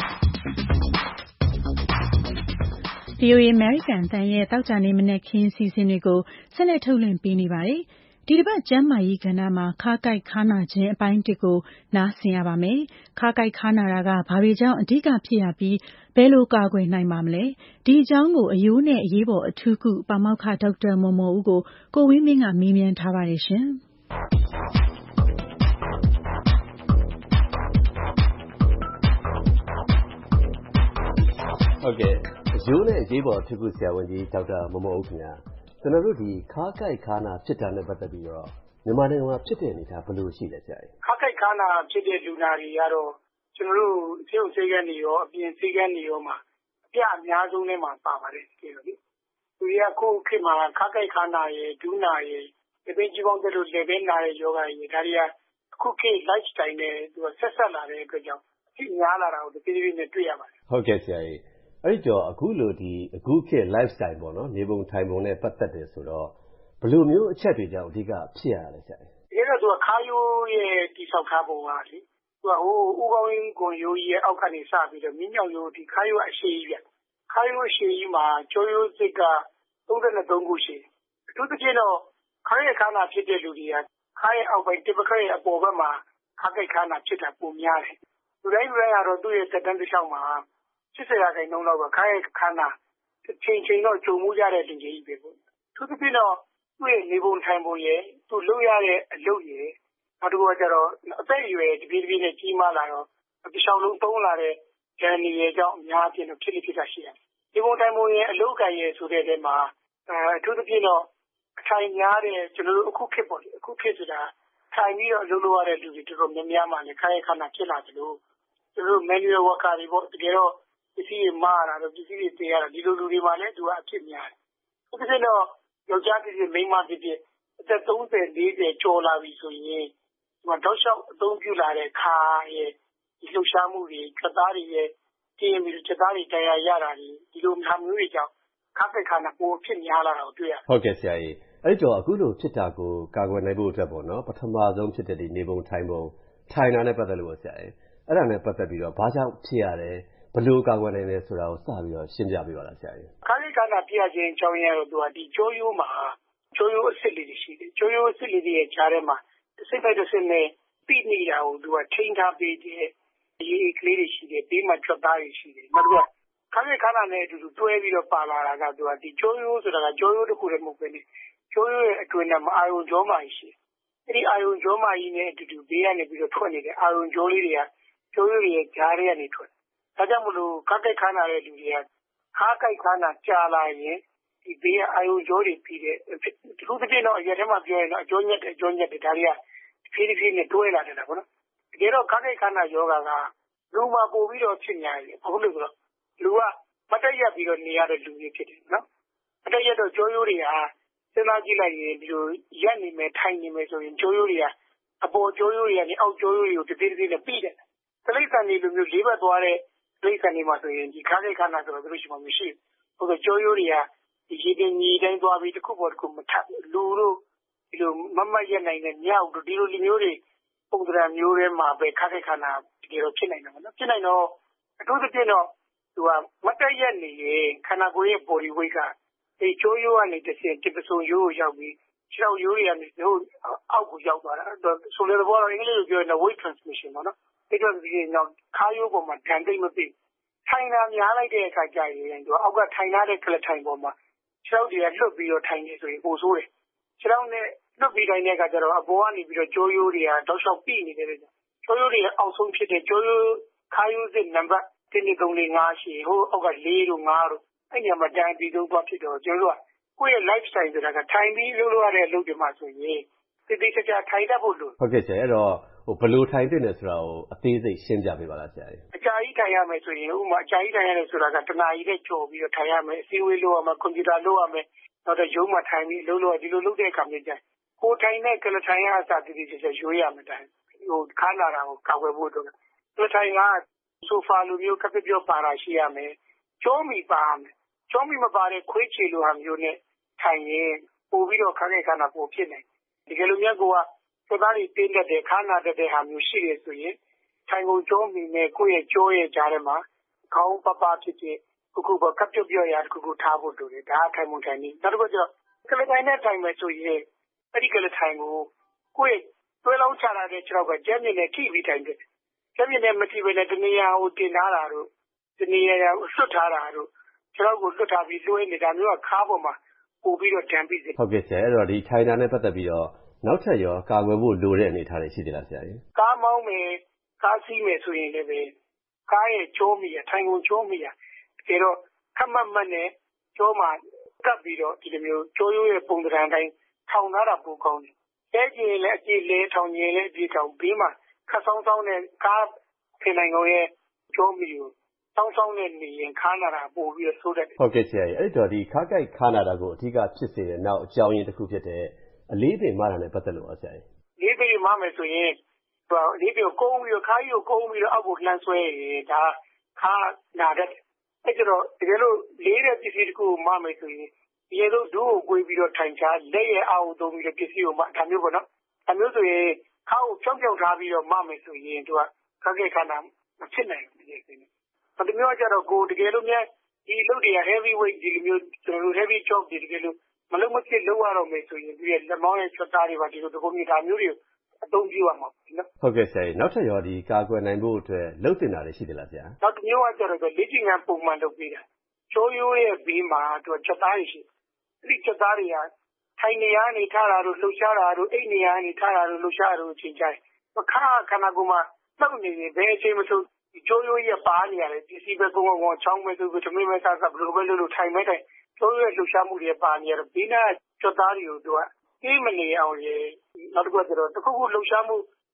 VOA American အသံရဲ့တောက်ကြနေမနက်ခင်းအစီအစဉ်တွေကိုဆက်လက်ထုတ်လွှင့်ပေးနေပါတယ်။ဒီတစ်ပတ်ကျမ်းမာရေးကဏ္ဍမှာခါးကိုက်ခါးနာခြင်းအပိုင်းတစ်ကိုနားဆင်ရပါမယ်။ခါးကိုက်ခါးနာတာကဘာတွေကြောင့်အဓိကဖြစ်ရပြီးဘယ်လိုကာကွယ်နိုင်ပါမလဲ။ဒီအကြောင်းကိုအယိုးနဲ့အရေးပေါ်အထူးကုပါမောက္ခဒေါက်တာမော်မော်ဦးကိုဝင်းမင်းကမေးမြန်းထားပါတယ်ရှင်။ဟုတ်ကဲ့အယိုးနဲ့အရေးပေါ်အထူးကုဆရာဝန်ကြီးဒေါက်တာမော်မော်ဦးခင်ဗျာကျွန်တော်တို့ဒီခါးကိုက်ခါးနာဖြစ်တာနဲ့ပတ်သက်ပြီးတော့မြန်မာနိုင်ငံမှာဖြစ်တဲ့အနေအထားဘယ်လိုရှိလဲဆရာကြီးခါးကိုက်ခါးနာဖြစ်တဲ့လူနာတွေကတော့ကျွန်တော်တို့ဆေးရုံဆေးခန်းတွေရောအပြင်ဆေးခန်းတွေရောမှာအပြအများဆုံးနဲ့မှာပါပါတယ်ဒီလိုလေသူရခုခေတ်မှာခါးကိုက်ခါးနာရဲ့ဒူးနာရဲ့ဒီပင်ကြီးပေါင်းတဲ့လိုလေဘဲနာရဲ့ယောဂရဲ့ဒါတွေကအခုခေတ် lifestyle နဲ့သူကဆက်ဆက်လာတဲ့အတွက်ကြောင့်အဖြစ်များလာတာကိုဒီပြည်နဲ့တွေ့ရပါတယ်ဟုတ်ကဲ့ဆရာကြီးအဲ့တော့အခုလိုဒီအခုခေတ် lifestyle ပေါ့နော်နေပုံထိုင်ပုံနဲ့ပတ်သက်တယ်ဆိုတော့ဘယ်လိုမျိုးအချက်တွေကြောင့်အဓိကဖြစ်ရလဲဆရာကြီးဒီကတော့သူကခါယိုးရဲ့တိဆောက်ထားပုံကလေသူကဟိုဥကောင်းရင်းကွန်ရိုးကြီးရဲ့အောက်ကနေစပြီးတော့မြင်းညောင်ရိုးဒီခါယိုးအရှိကြီးပြခါယိုးအရှိကြီးမှာကျောရိုးစစ်က33ခုရှိအထူးသဖြင့်တော့ခါရဲ့ခါနာဖြစ်တဲ့လူတွေကခါရဲ့အောက်ပိုင်းတစ်ပခါရဲ့အပေါ်ဘက်မှာခါကိုက်ခါနာဖြစ်တာပုံများတယ်လူတိုင်းကတော့သူ့ရဲ့သက်တမ်းတစ်လျှောက်မှာ80ရာခိုင်နှုန်းလောက်ကခါရဲ့ခါနာချိန်တော့ကြုံမှုကြတဲ့လူကြီးပဲပေါ့အထူးသဖြင့်တော့သူ့ရဲ့နေပုံထိုင်ပုံရဲ့သူ့လုပ်ရတဲ့အလုပ်ရဲ့နောက်တစ်ခုကကျတော့အသက်အရွယ်တပြေးပြေးနဲ့ကြီးမားလာတော့တစ်လျှောက်လုံးသုံးလာတဲ့ဂျန်နီရဲ့အကြောင်းအများအပြားတော့ဖြစ်တာရှိတယ်ဒီပုံတိုင်ပုံရဲ့အလုပ်ကံရဲ့ဆိုတဲ့တဲမှာအထူးသဖြင့်တော့အထိုင်များတဲ့ကျွန်တော်တို့အခုခေတ်ပေါ့လေအခုခေတ်ဆိုတာထိုင်ပြီးတော့အလုပ်လုပ်ရတဲ့လူတွေတော်တော်များများမှလည်းခါရဲ့ခါနာဖြစ်လာသလို manual worker တွေပေါ့တကယ်တော့ပစ္စည်းတွေမှားတာတော့ပစ္စည်းတွေတင်ရတာဒီလိုလူတွေမှာလည်းသူကအဖြစ်များတယ်။ဒါပေမဲ့တော့ယောက်ျားဖြစ်ဖြစ်မိန်းမဖြစ်ဖြစ်အသက်30 40ကျော်လာပြီဆိုရင်ဒီမှာတောက်လျှောက်အသုံးပြုလာတဲ့ခါရဲ့ဒီလှုပ်ရှားမှုတွေချက်သားတွေရဲ့တင်းပြီးချက်သားတွေတရားရတာဒီလိုမျိုးတွေကြောင့်ခါက်ခါနာပိုဖြစ်များလာတာကိုတွေ့ရတယ်ဟုတ်ကဲ့ဆရာကြီးအဲ့တော့အခုလိုဖြစ်တာကိုကာကွယ်နိုင်ဖို့အတွက်ပေါ့နော်ပထမဆုံးဖြစ်တဲ့ဒီနေပုံထိုင်ပုံထိုင်တာနဲ့ပတ်သက်လို့ဆရာကြီးအဲ့ဒါနဲ့ပတ်သက်ပြီးတော့ဘာကြောင့်ဖြစ်ရတယ်ဘယ်လိုကာကွယ်နိုင်လဲဆိုတာကိုစပြီးတော့ရှင်းပြပေးပါလားဆရာကြီးခါလေးကနာပြရခြင်းအကြောင်းရတော့သူကဒီကျိုးရိုးမှာကျိုးရိုးအစ်စ်လေးတွေရှိတယ်ကျိုးရိုးအစ်စ်လေးတွေရဲ့ကြားထဲမှာစိတ်ပိုက်တစ်စင်းနဲ့ပြီးနေတာကိုသူကထိန်းထားပေးတဲ့ရေးကလေးတွေရှိတယ်ပြီးမှထွက်သားတွေရှိတယ်နောက်တစ်ခါခါနာနဲ့အတူတူတွဲပြီးတော့ပါလာတာကသူကဒီကျိုးရိုးဆိုတာကကျိုးရိုးတစ်ခုတည်းမဟုတ်ဘဲနဲ့ကျိုးရိုးရဲ့အတွင်းထဲမှာအာယုံကြောမာကြီးရှိတယ်အဲ့ဒီအာယုံကြောမာကြီးနဲ့အတူတူဘေးကနေပြီးတော့ထွက်နေတဲ့အာယုံကြောလေးတွေကကျိုးရိုးတွေရဲ့ကြားထဲကနေထွက်ဒါကြောင့်မလို့ခါကိုက်ခါနာတဲ့လူတွေကခါကိုက်ခါနာကြာလာရင်ဒီဘေးအာယုံကြောတွေပြီးတဲ့ဒီလိုတစ်ပြည့်တော့အရက်ထဲမှာပြောရင်တော့အကျိုးညက်တယ်ဒါတွေကဖြည်းဖြည်းနဲ့တွဲလာတယ်ပေါ့နော်တကယ်တော့ခါကိုက်ခါနာယောဂကလူမှာပို့ပြီးတော့ဖြစ်များတယ်အခုလို့ဆိုတော့လူကမတက်ရက်ပြီးတော့နေရတဲ့လူတွေဖြစ်တယ်နော်မတက်ရက်တော့ကျိုးရိုးတွေကစဉ်းစားကြည့်လိုက်ရင်ဒီလိုရက်နေမယ်ထိုင်နေမယ်ဆိုရင်ကျိုးရိုးတွေကအပေါ်ကျိုးရိုးတွေကနေအောက်ကျိုးရိုးတွေကိုတပြေးနဲ့ပြီးတယ်တိရစ္ဆာန်တွေလိုမျိုးလေးဘက်သွားတဲ့တိရစ္ဆာန်တွေမှာဆိုရင်ဒီခါးကိခါနာဆိုတော့သူတို့ရှိမှမရှိဘူး။ဟုတ်ကဲ့ကျိုးရိုးတွေကဒီရေတင်ညီတိုင်းသွားပြီးတစ်ခုပေါ်တစ်ခုမထပ်လူတို့ဒီလိုမမရက်နိုင်တဲ့မြောက်တို့ဒီလိုလူမျိုးတွေပုံစံမျိုးတွေမှာပဲခါးကိခါနာဒီလိုဖြစ်နိုင်တယ်မနော်ဖြစ်နိုင်တော့အထူးသဖြင့်တော့သူကမတက်ရက်နေရင်ခန္ဓာကိုယ်ရဲ့ body weight ကဒီကျိုးရိုးကနေတစ်ဆင့်တစ်ပစုံရိုးကိုရောက်ပြီးခြေထောက်ရိုးတွေကနေအောက်ကိုရောက်သွားတာဆိုတဲ့ဘောတော့အင်္ဂလိပ်လိုပြောရင် weight transmission ပေါ့နော်အဲ့တော့ဒီနောက်ခါးရိုးပေါ်မှာဓာတ်သိမ့်မသိထိုင်တာများလိုက်တဲ့အခါကျရင်သူအောက်ကထိုင်ထားတဲ့ကလထိုင်ပေါ်မှာခြေထောက်တွေကလွတ်ပြီးတော့ထိုင်နေဆိုရင်ပိုဆိုးတယ်ခြေထောက်နဲ့လွတ်ပြီးတိုင်းတဲ့အခါကျတော့အပေါ်ကနေပြီးတော့ကျိုးရိုးတွေကတောက်လျှောက်ပြိနေတယ်ကျိုးရိုးတွေအောက်ဆုံးဖြစ်တဲ့ကျိုးရိုးခါးရိုးစစ်နံပါတ်1 2 3 4 5ရှိဟိုအောက်က4တို့5တို့အဲ့ညမှာတန်ပြီးတော့ဖြစ်တော့ကျိုးရိုးကကိုယ့်ရဲ့ lifestyle ဆိုတာကထိုင်ပြီးလုပ်ရတဲ့အလုပ်တွေမှာဆိုရင်တိကျထိုင်တတ်ဖို့လိုဟုတ်ကဲ့ဆရာအဲ့တော့ဘယ်လိုထိုင်သင့်တယ်ဆိုတာကိုအသေးစိတ်ရှင်းပြပေးပါလားဆရာကြီးအကြာကြီးထိုင်ရမယ်ဆိုရင်ဥပမာအကြာကြီးထိုင်ရတယ်ဆိုတာကတနာရီနဲ့ကြော်ပြီးတော့ထိုင်ရမယ်အစည်းအဝေးလုပ်ရမယ်ကွန်ပျူတာလုပ်ရမယ်နောက်တော့ရုံးမှာထိုင်ပြီးလုပ်ဒီလိုလုပ်တဲ့အခါမျိုးကျရင်ကိုထိုင်တဲ့ကလထိုင်ရအစားတိကျရွေးရမယ်တိုင်းခါနာတာကိုကာကွယ်ဖို့အတွက်ကလထိုင်ကဆိုဖာလိုမျိုးကပ်ပြောပါတာရှိရမယ်ကျောမီပါမယ်ကျောမီမပါတဲ့ခွေးချေလိုဟာမျိုးနဲ့ထိုင်ရင်ပို့ပြီးတော့ခါနာပို့ဖြစ်နေဒီကလိုမျိုးကသက်သားတွေတင်းတဲ့ခါနာတဲ့ဟာမျိုးရှိရဆိုရင်ထိုင်ကုန်ကျောမီနဲ့ကိုယ့်ရဲ့ကျောရဲ့ကြားထဲမှာခေါင်းပပဖြစ်ဖြစ်ခုကပ်ပြောရခုထားဖို့လိုတယ်ဒါထိုင်မှုထိုင်နေနောက်တစ်ခုကျတော့ကလထိုင်နဲ့ထိုင်မယ်ဆိုရင်အဲ့ဒီကလထိုင်ကိုကိုယ့်ရဲ့တွဲလောင်းချလာတဲ့ခြေထောက်ကကျမ်းမြင့်နဲ့ထိပြီးထိုင်တယ်ကျမ်းမြင့်နဲ့မထိဘဲနဲ့တနေရာကိုတင်ထားတာတို့တနေရာကိုဆွတ်ထားတာတို့ခြေထောက်ကိုလွတ်ထားပြီးလွှဲနေတာမျိုးကခါးပေါ်မှာပို့ပြီးတော့တန်ပြီးစေဟုတ်ကဲ့ဆရာအဲ့တော့ဒီထိုင်တာနဲ့ပတ်သက်ပြီးတော့နောက်ထပ်ရောကာကွယ်ဖို့လိုတဲ့အနေအထားတွေရှိသေးလားဆရာကြီးကားမောင်းမယ်ကားစီးမယ်ဆိုရင်လည်းပဲကားရဲ့ကျိုးမီထိုင်ကုန်ကျိုးမီတကယ်တော့ခက်မတ်နဲ့ကျိုးမှာကပ်ပြီးတော့ဒီလိုမျိုးကျိုးရိုးရဲ့ပုံစံတိုင်းထောင်ထားတာပိုကောင်းတယ်လဲကျင်လည်းအကြည့်လဲထောင်ကျင်လည်းအကြည့်ထောင်ပြီးမှခက်ဆောင်းနဲ့ကားဖင်နိုင်ကုန်ရဲ့ကျိုးမီကိုဆောင်းနဲ့နေရင်ခါနာတာပို့ပြီးတော့ဆိုးတတ်တယ်ဟုတ်ကဲ့ဆရာကြီးအဲ့တော့ဒီခါကိုက်ခါနာတာကိုအဓိကဖြစ်စေတဲ့နောက်အကြောင်းရင်းတစ်ခုဖြစ်တဲ့အလေးပင်မတာနဲ့ပတ်သက်လို့ပါဆရာကြီးလေးပင်မမယ်ဆိုရင်လေးပင်ကိုကုန်းပြီးတော့ခါးကြီးကိုကုန်းပြီးတော့အောက်ကိုလှမ်းဆွဲရင်ဒါခါနာတတ်အဲ့တော့တကယ်လို့လေးတဲ့ပစ္စည်းတစ်ခုကိုမမယ်ဆိုရင်ရေတို့ဒူးကိုကိုွေးပြီးတော့ထိုင်ချလက်ရဲ့အာကိုသုံးပြီးတော့ပစ္စည်းကိုမဒါမျိုးပေါ့နော်ဒါမျိုးဆိုရင်ခါကိုဖြောင်းထားပြီးတော့မမယ်ဆိုရင်သူကခါခါနာမဖြစ်နိုင်ဘူးဒီကိစ္စဒီမျိုးကြတော့ကိုတကယ်လို့များဒီလုပ်တွေက heavy weight ဒီလိုမျိုးကျွန်တော်တို့ heavy job တွေတကယ်လို့မလုပ်မဖြစ်လုပ်ရတော့မယ်ဆိုရင်ဒီလက်မောင်းရဲ့ချက်သားတွေပါဒီလိုတကုံးမျိုးဒါမျိုးတွေအသုံးပြုရမှာနော်ဟုတ်ကဲ့ဆရာနောက်ထပ်ရောဒီကာကွယ်နိုင်ဖို့အတွက်လုပ်တင်တာတွေရှိသလားဆရာနောက်တစ်မျိုးကကြတော့လေ့ကျင့်ခန်းပုံမှန်လုပ်ပေးတာချိုးရိုးရဲ့ဘေးမှာသူချက်သားတွေရှိအဲ့ဒီချက်သားတွေကထိုင်နေရနေထားတာတို့လှုပ်ရှားတာတို့အိတ်နေရနေထားတာတို့လှုပ်ရှားတာတို့အချိန်ကြိုင်ခါခန္ဓာကိုယ်မှာနှုတ်နေရင်ဘယ်အချိန်မှဆိုကျိုးရိုးရဲ့ပါနေရတယ်ပစ္စည်းပဲကုန်းကုန်းချောင်းပဲဆိုသမီးမဲဆဆဘလိုပဲလို့ထိုင်မဲတိုင်ကျိုးရိုးရဲ့လှုပ်ရှားမှုတွေပါနေရတယ်ဘေးနာချက်သားတွေကိုသူကအေးမနေအောင်လေနောက်တစ်ခုကျတော့တစ်ခုခုလှုပ်ရှားမှု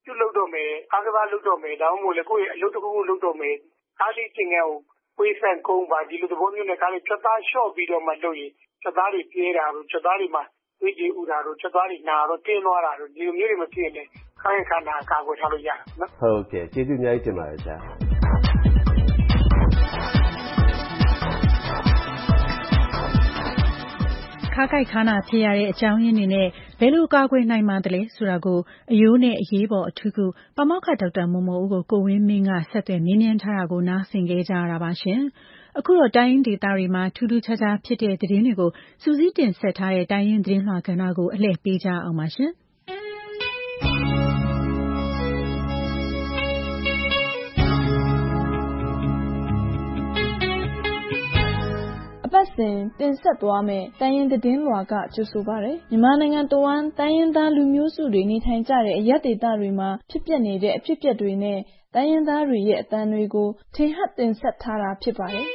ပြုလုပ်တော့မယ်အားကစားလုပ်တော့မယ်ဒါမှမဟုတ်လေကိုယ့်ရဲ့အလုပ်တစ်ခုခုလုပ်တော့မယ်ကားလေးတင်ငယ်ကိုဝေးဆန်ကုန်းပါဒီလိုသဘောမျိုးနဲ့ကားလေးချက်သားလျှော့ပြီးတော့မှလုပ်ရင်ချက်သားတွေပြဲတာတို့ချက်သားတွေမှာဝေးကြီးဥတာတို့ချက်သားတွေနာတော့တင်းသွားတာတို့ဒီလိုမျိုးတွေမဖြစ်ရင်ခိုင်းခန္ဓာကာကွယ်ထားလို့ရတယ်နော်ဟုတ်ကဲ့ကျေးဇူးအများကြီးတင်ပါတယ်ဆရာခါးကိုက်ခါးနာဖြစ်ရတဲ့အကြောင်းရင်းတွေနဲ့ဘယ်လိုကာကွယ်နိုင်မှသလဲဆိုတာကိုအယိုးနဲ့အရေးပေါ်အထူးကုပါမောက္ခဒေါက်တာမိုးမိုးဦးကိုကိုဝင်းမင်းကဆက်သွယ်မေးမြန်းထားတာကိုနားဆင်ခဲ့ကြရတာပါရှင်။အခုတော့တိုင်းရင်းဒေသတွေမှာထူးထူးခြားခြားဖြစ်တဲ့သတင်းတွေကိုစူးစီးတင်ဆက်ထားတဲ့တိုင်းရင်းသတင်းလွှာကဏ္ဍကိုအလှည့်ပေးကြအောင်ပါရှင်။အပတ်စဉ်တင်ဆက်သွားမယ့်တိုင်းရင်းသတင်းလွှာကကြိုဆိုပါရယ်မြန်မာနိုင်ငံတဝန်းတိုင်းရင်းသားလူမျိုးစုတွေနေထိုင်ကြတဲ့အရပ်ဒေသတွေမှာဖြစ်ပျက်နေတဲ့အဖြစ်အပျက်တွေနဲ့တိုင်းရင်းသားတွေရဲ့အသံတွေကိုထင်ဟပ်တင်ဆက်ထားတာဖြစ်ပါတယ်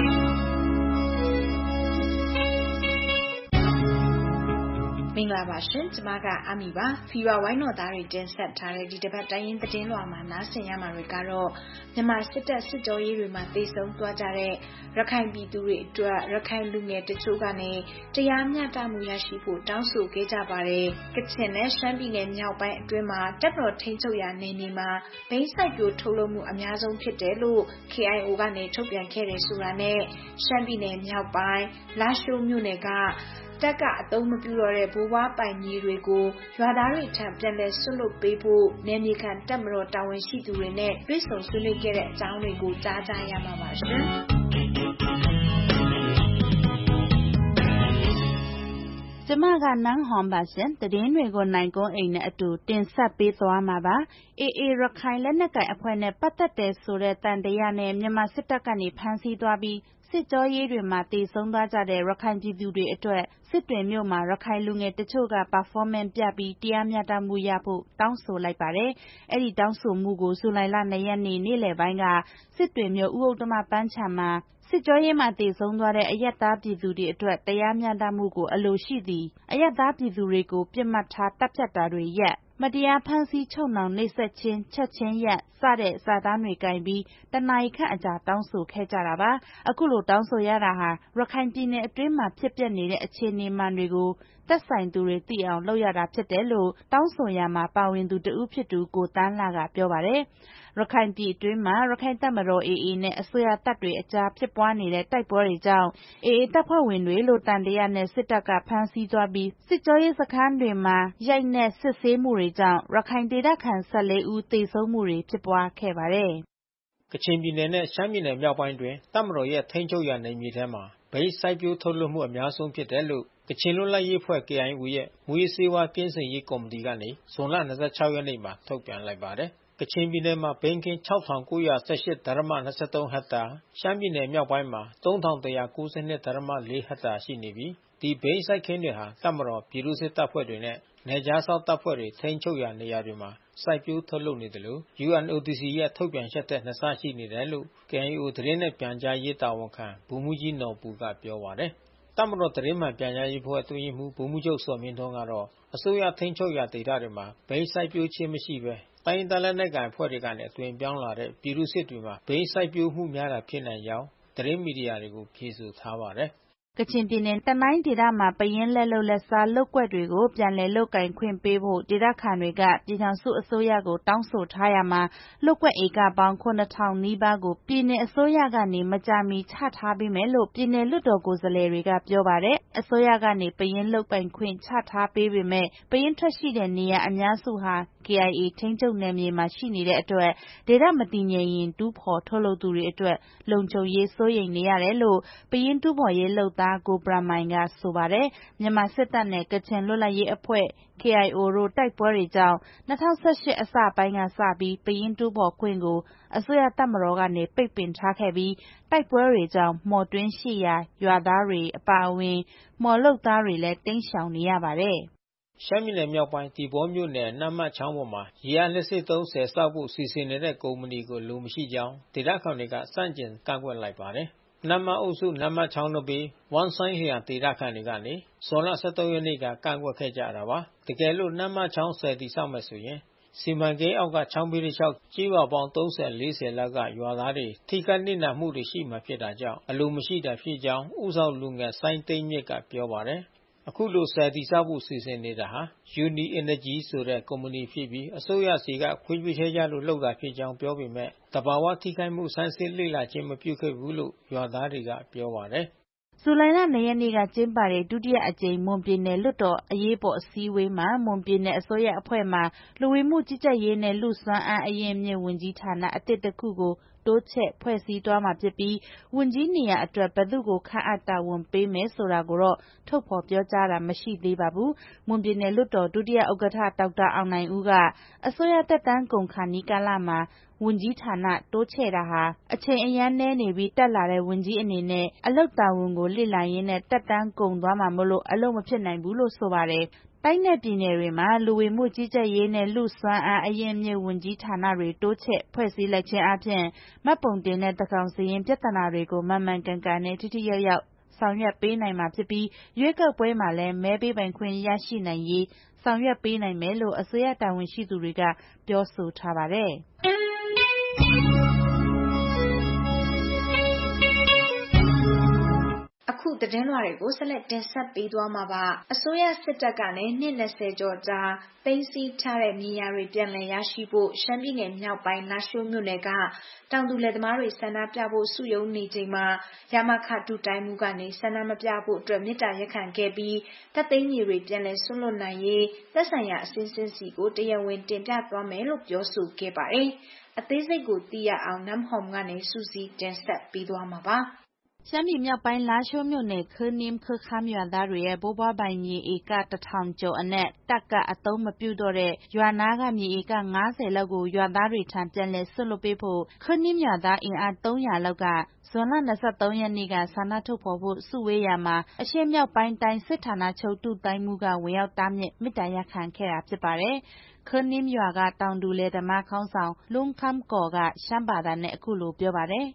မင်္ဂလာပါရှင်ကျမကအမီပါဖီဝါဝိုင်းတော်သားတွေတင်ဆက်ထားတဲ့ဒီတစ်ပတ်တိုင်းရင်းသတင်းလွှာမှာနားဆင်ရမှာတွေကတော့မြန်မာစစ်တပ်စစ်ကြောရေးတွေမှာတေဆုံးသွားကြတဲ့ရခိုင်ပြည်သူတွေအတွက်ရခိုင်လူငယ်တချို့ကနေတရားမျှတမှုရရှိဖို့တောင်းဆိုခဲ့ကြပါတယ်ကချင်နဲ့ရှမ်းပြည်နယ်မြောက်ပိုင်းအတွင်းမှာတပ်တော်ထိန်းချုပ်ရာနေနေမှာဘိန်းစိုက်ပျိုးထုတ်လုပ်မှုအများဆုံးဖြစ်တယ်လို့ KIO ကနေထုတ်ပြန်ခဲ့တယ်ဆိုတာနဲ့ရှမ်းပြည်နယ်မြောက်ပိုင်းလာရှိုးမြို့နယ်ကတက်ကအသုံးမပြုတော့တဲ့ဘိုးဘွားပိုင်မြေတွေကိုရွာသားတွေထံပြန်လည်ဆွတ်လွတ်ပေးဖို့နယ်မြေခံတပ်မတော်တာဝန်ရှိသူတွေနဲ့တွေ့ဆုံဆွေးနွေးခဲ့တဲ့အကြောင်းတွေကိုကြားကြရမှာပါရှင်။ကျမကနန်းဟွန်ပါရှင်သတင်းတွေကိုနိုင်ကုန်းအိမ်နဲ့အတူတင်ဆက်ပေးသွားမှာပါ။ AA ရခိုင်လက်နက်ကိုင်အဖွဲ့နဲ့ပတ်သက်တယ်ဆိုတဲ့တန်တရားနဲ့မြန်မာစစ်တပ်ကနေဖမ်းဆီးသွားပြီးစစ်ကြောရေးတွေမှာတေဆုံးသွားကြတဲ့ရခိုင်ပြည်သူတွေအတွက်စစ်တွေမြို့မှာရခိုင်လူငယ်တချို့က performance ပြပြီးတရားမျှတမှုရဖို့တောင်းဆိုလိုက်ပါတယ်။အဲ့ဒီတောင်းဆိုမှုကိုဇူလိုင်လ2ရက်နေ့နေ့လယ်ပိုင်းကစစ်တွေမြို့ဥဒ္ဓမပန်းခြံမှာစစ်ကြောရေးမှာတေဆုံးသွားတဲ့အယက်သားပြည်သူတွေအတွက်တရားမျှတမှုကိုအလိုရှိသည်အယက်သားပြည်သူတွေကိုပြစ်မှတ်ထားတပ်ဖြတ်တာတွေရပ်မတရားဖမ်းဆီးချုပ်နှောင်နှိပ်စက်ခြင်းချက်ချင်းရပ်စတဲ့စာတမ်းတွေကင်ပြီးတနာရီခန့်အကြာတောင်းဆိုခဲ့ကြတာပါအခုလိုတောင်းဆိုရတာဟာရခိုင်ပြည်နယ်အတွင်းမှာဖြစ်ပျက်နေတဲ့အခြေအနေမှန်တွေကိုသက်ဆိုင်သူတွေသိအောင်လုပ်ရတာဖြစ်တယ်လို့တောင်းဆိုရမှာပါဝင်သူတဦးဖြစ်သူကိုတန်းလာကပြောပါတယ်ရခိုင်ပြည်အတွင်းမှာရခိုင်တပ်မတော် AA နဲ့အစိုးရတပ်တွေအကြားဖြစ်ပွားနေတဲ့တိုက်ပွဲတွေကြောင့် AA တပ်ဖွဲ့ဝင်တွေလို့တန်တရားနဲ့စစ်တပ်ကဖမ်းဆီးသွားပြီးစစ်ကြောရေးစခန်းတွေမှာရိုက်နှက်စစ်ဆေးမှုတွေကြောင့်ရခိုင်ဒေသခံ14ဦးသေဆုံးမှုတွေဖြစ်ပွားခဲ့ပါတယ်။ကချင်ပြည်နယ်နဲ့ရှမ်းပြည်နယ်မြောက်ပိုင်းတွင်တပ်မတော်ရဲ့ထိန်းချုပ်ရာနယ်မြေထဲမှာဘိန်းစိုက်ပျိုးထုတ်လုပ်မှုအများဆုံးဖြစ်တယ်လို့ကချင်လွတ်လပ်ရေးအဖွဲ့ KIO ရဲ့မူရေးစေဝါကင်းစင်ရေးကော်မတီကနေဇွန်လ26ရက်နေ့မှာထုတ်ပြန်လိုက်ပါတယ်။ကချင်ပြည်နယ်မှာဘိန်းခင်း 6918.23 ဟက်တာ ရှမ်းပြည်နယ်မြောက်ပိုင်းမှာ 3192.4 ဟက်တာရှိနေပြီးဒီဘိန်းစိုက်ခင်းတွေဟာတပ်မတော်ပြည်သူ့စစ်တပ်ဖွဲ့တွေနဲ့နယ်ခြားစောင့်တပ်ဖွဲ့တွေထိန်းချုပ်ရာနေရာတွေမှာစိုက်ပျိုးထုတ်လုပ်နေတယ်လို့ UNODC ရဲ့ထုတ်ပြန်ချက်တဲ့နှစ်ဆရှိနေတယ်လို့ KIO သတင်းနဲ့ပြန်ကြားရေးတာဝန်ခံဗိုလ်မှူးကြီးနော်ဘူကပြောပါတယ်။တပ်မတော်သတင်းမှန်ပြန်ကြားရေးအဖွဲ့အတွင်းရေးမှူးဗိုလ်မှူးချုပ်ဇော်မင်းထွန်းကတော့အစိုးရထိန်းချုပ်ရာဒေသတွေမှာဘိန်းစိုက်ပျိုးခြင်းမရှိဘဲတိုင်းရင်းသားလက်နက်ကိုင်အဖွဲ့တွေကနေအသွင်ပြောင်းလာတဲ့ပြည်သူ့စစ်တွေမှာဘိန်းစိုက်ပျိုးမှုများတာဖြစ်နိုင်ကြောင်းသတင်းမီဒီယာတွေကိုဖြေဆိုထားပါတယ်။ကချင်ပြည်နယ်တနိုင်းဒေသမှာပယင်းလက်လုပ်လက်စားလုပ်ကွက်တွေကိုပြန်လည်လုပ်ကင်ခွင့်ပေးဖို့ဒေသခံတွေကပြည်ထောင်စုအစိုးရကိုတောင်းဆိုထားရမှာလုပ်ကွက်ဧကပေါင်း9000နီးပါးကိုပြည်နယ်အစိုးရကနေမကြာမီချထားပေးမယ်လို့ပြည်နယ်လွှတ်တော်ကိုယ်စားလှယ်တွေကပြောပါတယ်အစိုးရကနေပယင်းလုပ်ပိုင်ခွင့်ချထားပေးပေမဲ့ပယင်းထွက်ရှိတဲ့နေရာအများစုဟာ KIA ထိန်းချုပ်နယ်မြေမှာရှိနေတဲ့အတွက်ဒေသမတည်ငြိမ်ရင်တူးဖော်ထုတ်လုပ်သူတွေအတွက်လုံခြုံရေးစိုးရိမ်နေရတယ်လို့ပယင်းတူးဖော်ရေးလုပ်သားကိုပရမိုင်ကဆိုပါတယ်မြန်မာစစ်တပ်နဲ့ကချင်လွတ်လပ်ရေးအဖွဲ့ KIO တို့တိုက်ပွဲတွေကြောင့်2018အစပိုင်းကစပြီးပယင်းတူးဖော်ခွင့်ကိုအစိုးရတပ်မတော်ကနေပိတ်ပင်ထားခဲ့ပြီးတိုက်ပွဲတွေကြောင့်မော်တွင်းရှိရာရွာသားတွေအပါအဝင်မော်လုပ်သားတွေလည်းတိမ်းရှောင်နေရပါတယ်ရှမ်းပြည်နယ်မြောက်ပိုင်းတီဘောမြို့နယ်နမ်းမချောင်းပေါ်မှာရေအားလျှပ်စစ်သုံးဆယ်ဆောက်ဖို့စီစဉ်နေတဲ့ကုမ္ပဏီကိုလူမရှိကြောင်းဒေသခံတွေကစန့်ကျင်ကန့်ကွက်လိုက်ပါတယ်။နမ်းမအုပ်စုနမ်းမချောင်းတို့ပြီးဝမ်ဆိုင်ဟီယာဒေသခံတွေကနေဇွန်လ23ရက်နေ့ကကန့်ကွက်ခဲ့ကြတာပါ။တကယ်လို့နမ်းမချောင်းဆယ်တည်ဆောက်မယ်ဆိုရင်စီမံကိန်းအောက်ကချောင်းဘေးတစ်လျှောက်ကျေးရွာပေါင်း30-40လောက်ကရွာသားတွေထိခိုက်နစ်နာမှုတွေရှိမှဖြစ်တာကြောင့်အလိုမရှိတာဖြစ်ကြောင်းဦးဆောင်လူငယ်စိုင်းသိန်းမြင့်ကပြောပါတယ်။အခုလိုဆယ်တည်ဆောက်ဖို့စီစဉ်နေတာဟာ Uni Energy ဆိုတဲ့ကုမ္ပဏီဖြစ်ပြီးအစိုးရစီကခွင့်ပြုချက်ရလို့လုပ်တာဖြစ်ကြောင်းပြောပေမဲ့တဘာဝထိခိုက်မှုဆန်းစစ်လေ့လာခြင်းမပြုခဲ့ဘူးလို့ရွာသားတွေကပြောပါတယ်။ဇူလိုင်လ 2 ရက်နေ့ကကျင်းပတဲ့ဒုတိယအကြိမ်မွန်ပြည်နယ်လွှတ်တော်အရေးပေါ်အစည်းအဝေးမှာမွန်ပြည်နယ်အစိုးရအဖွဲ့မှလူဝင်မှုကြီးကြပ်ရေးနဲ့လူ့စွမ်းအားအရင်းအမြစ်ဝန်ကြီးဌာနအသစ်တစ်ခုကိုတိုးချဲ့ဖွဲ့စည်းသွားမှာဖြစ်ပြီးဝန်ကြီးနေရာအတွက်ဘယ်သူ့ကိုခန့်အပ်တာဝန်ပေးမယ်ဆိုတာကိုတော့ထုတ်ဖော်ပြောကြားတာမရှိသေးပါဘူး။မွန်ပြည်နယ်လွှတ်တော်ဒုတိယဥက္ကဋ္ဌဒေါက်တာအောင်နိုင်ဦးကအစိုးရသက်တမ်းကုန်ခါနီးကာလမှာဝန်ကြီးဌာနတိုးချဲ့တာဟာအချိန်အရမ်းနည်းနေပြီးတက်လာတဲ့ဝန်ကြီးအနေနဲ့အလုပ်တာဝန်ကိုလေ့လာရင်းနဲ့တက်တန်းကုန်သွားမှာမို့လို့အလုပ်မဖြစ်နိုင်ဘူးလို့ဆိုပါတယ်။တိုင်းနဲ့ပြည်နယ်တွေမှာလူဝင်မှုကြီးကြပ်ရေးနဲ့လူ့စွမ်းအားအရင်းအမြစ်ဝန်ကြီးဌာနတွေတိုးချဲ့ဖွဲ့စည်းလိုက်ခြင်းအပြင်မှတ်ပုံတင်တဲ့သန်းခေါင်စာရင်းပြဿနာတွေကိုမှန်မှန်ကန်ကန်နဲ့ထိထိရောက်ရောက်ဆောင်ရွက်ပေးနိုင်မှာဖြစ်ပြီးရွေးကောက်ပွဲမှာလည်းမဲပေးပိုင်ခွင့်ရရှိနိုင်ရေးဆောင်ရွက်ပေးနိုင်မယ်လို့အစိုးရတာဝန်ရှိသူတွေကပြောဆိုထားပါတယ်။အခုသတင်းလွှာတွေကိုဆက်လက်တင်ဆက်ပေးသွားမှာပါအစိုးရစစ်တပ်ကနေနှစ်20ကျော်ကြာသိမ်းဆည်းထားတဲ့မြေယာတွေပြန်လည်ရရှိဖို့ရှမ်းပြည်နယ်မြောက်ပိုင်းလားရှိုးမြို့နယ်ကတောင်သူလယ်သမားတွေဆန္ဒပြဖို့စုရုံးနေချိန်မှာရမခဒုတိုင်းမှုကနေဆန္ဒမပြဖို့အတွက်မေတ္တာရပ်ခံခဲ့ပြီးတပ်သိမ်းမြေတွေပြန်လည်ဆွလွတ်နိုင်ရေးသက်ဆိုင်ရာအစည်းအဝေးစီကိုတရားဝင်တင်ပြသွားမယ်လို့ပြောဆိုခဲ့ပါတယ်အသေးစိတ်ကိုသိရအောင်နမ်ဟောမ်ကနေစူးစီးတင်ဆက်ပေးသွားမှာပါရှမ်းပြည်မြောက်ပိုင်းလားရှိုးမြို့နယ်ခင်းနင်းခခမ်းရွာသားတွေရဲ့ဘိုးဘွားပိုင်မြေဧက1000ကျော်အနက်တပ်ကအသုံးမပြုတော့တဲ့ရွာနာကမြေဧက90လောက်ကိုရွာသားတွေထံပြန်လည်ဆွတ်လွတ်ပေးဖို့ခင်းနင်းရွာသားအင်အား300လောက်ကဇွန်လ23ရက်နေ့ကဆန္ဒထုတ်ဖော်ဖို့စုဝေးရာမှာအရှေ့မြောက်ပိုင်းတိုင်းစစ်ဌာနချုပ်တုတိုင်းမှုကဝင်ရောက်တားမြစ်မေတ္တာရပ်ခံခဲ့တာဖြစ်ပါတယ်ခင်းနင်းရွာကတောင်တူလယ်သမားခေါင်းဆောင်လွန်ခမ်ကော်ကရှမ်းဘာသာနဲ့အခုလိုပြောပါတယ်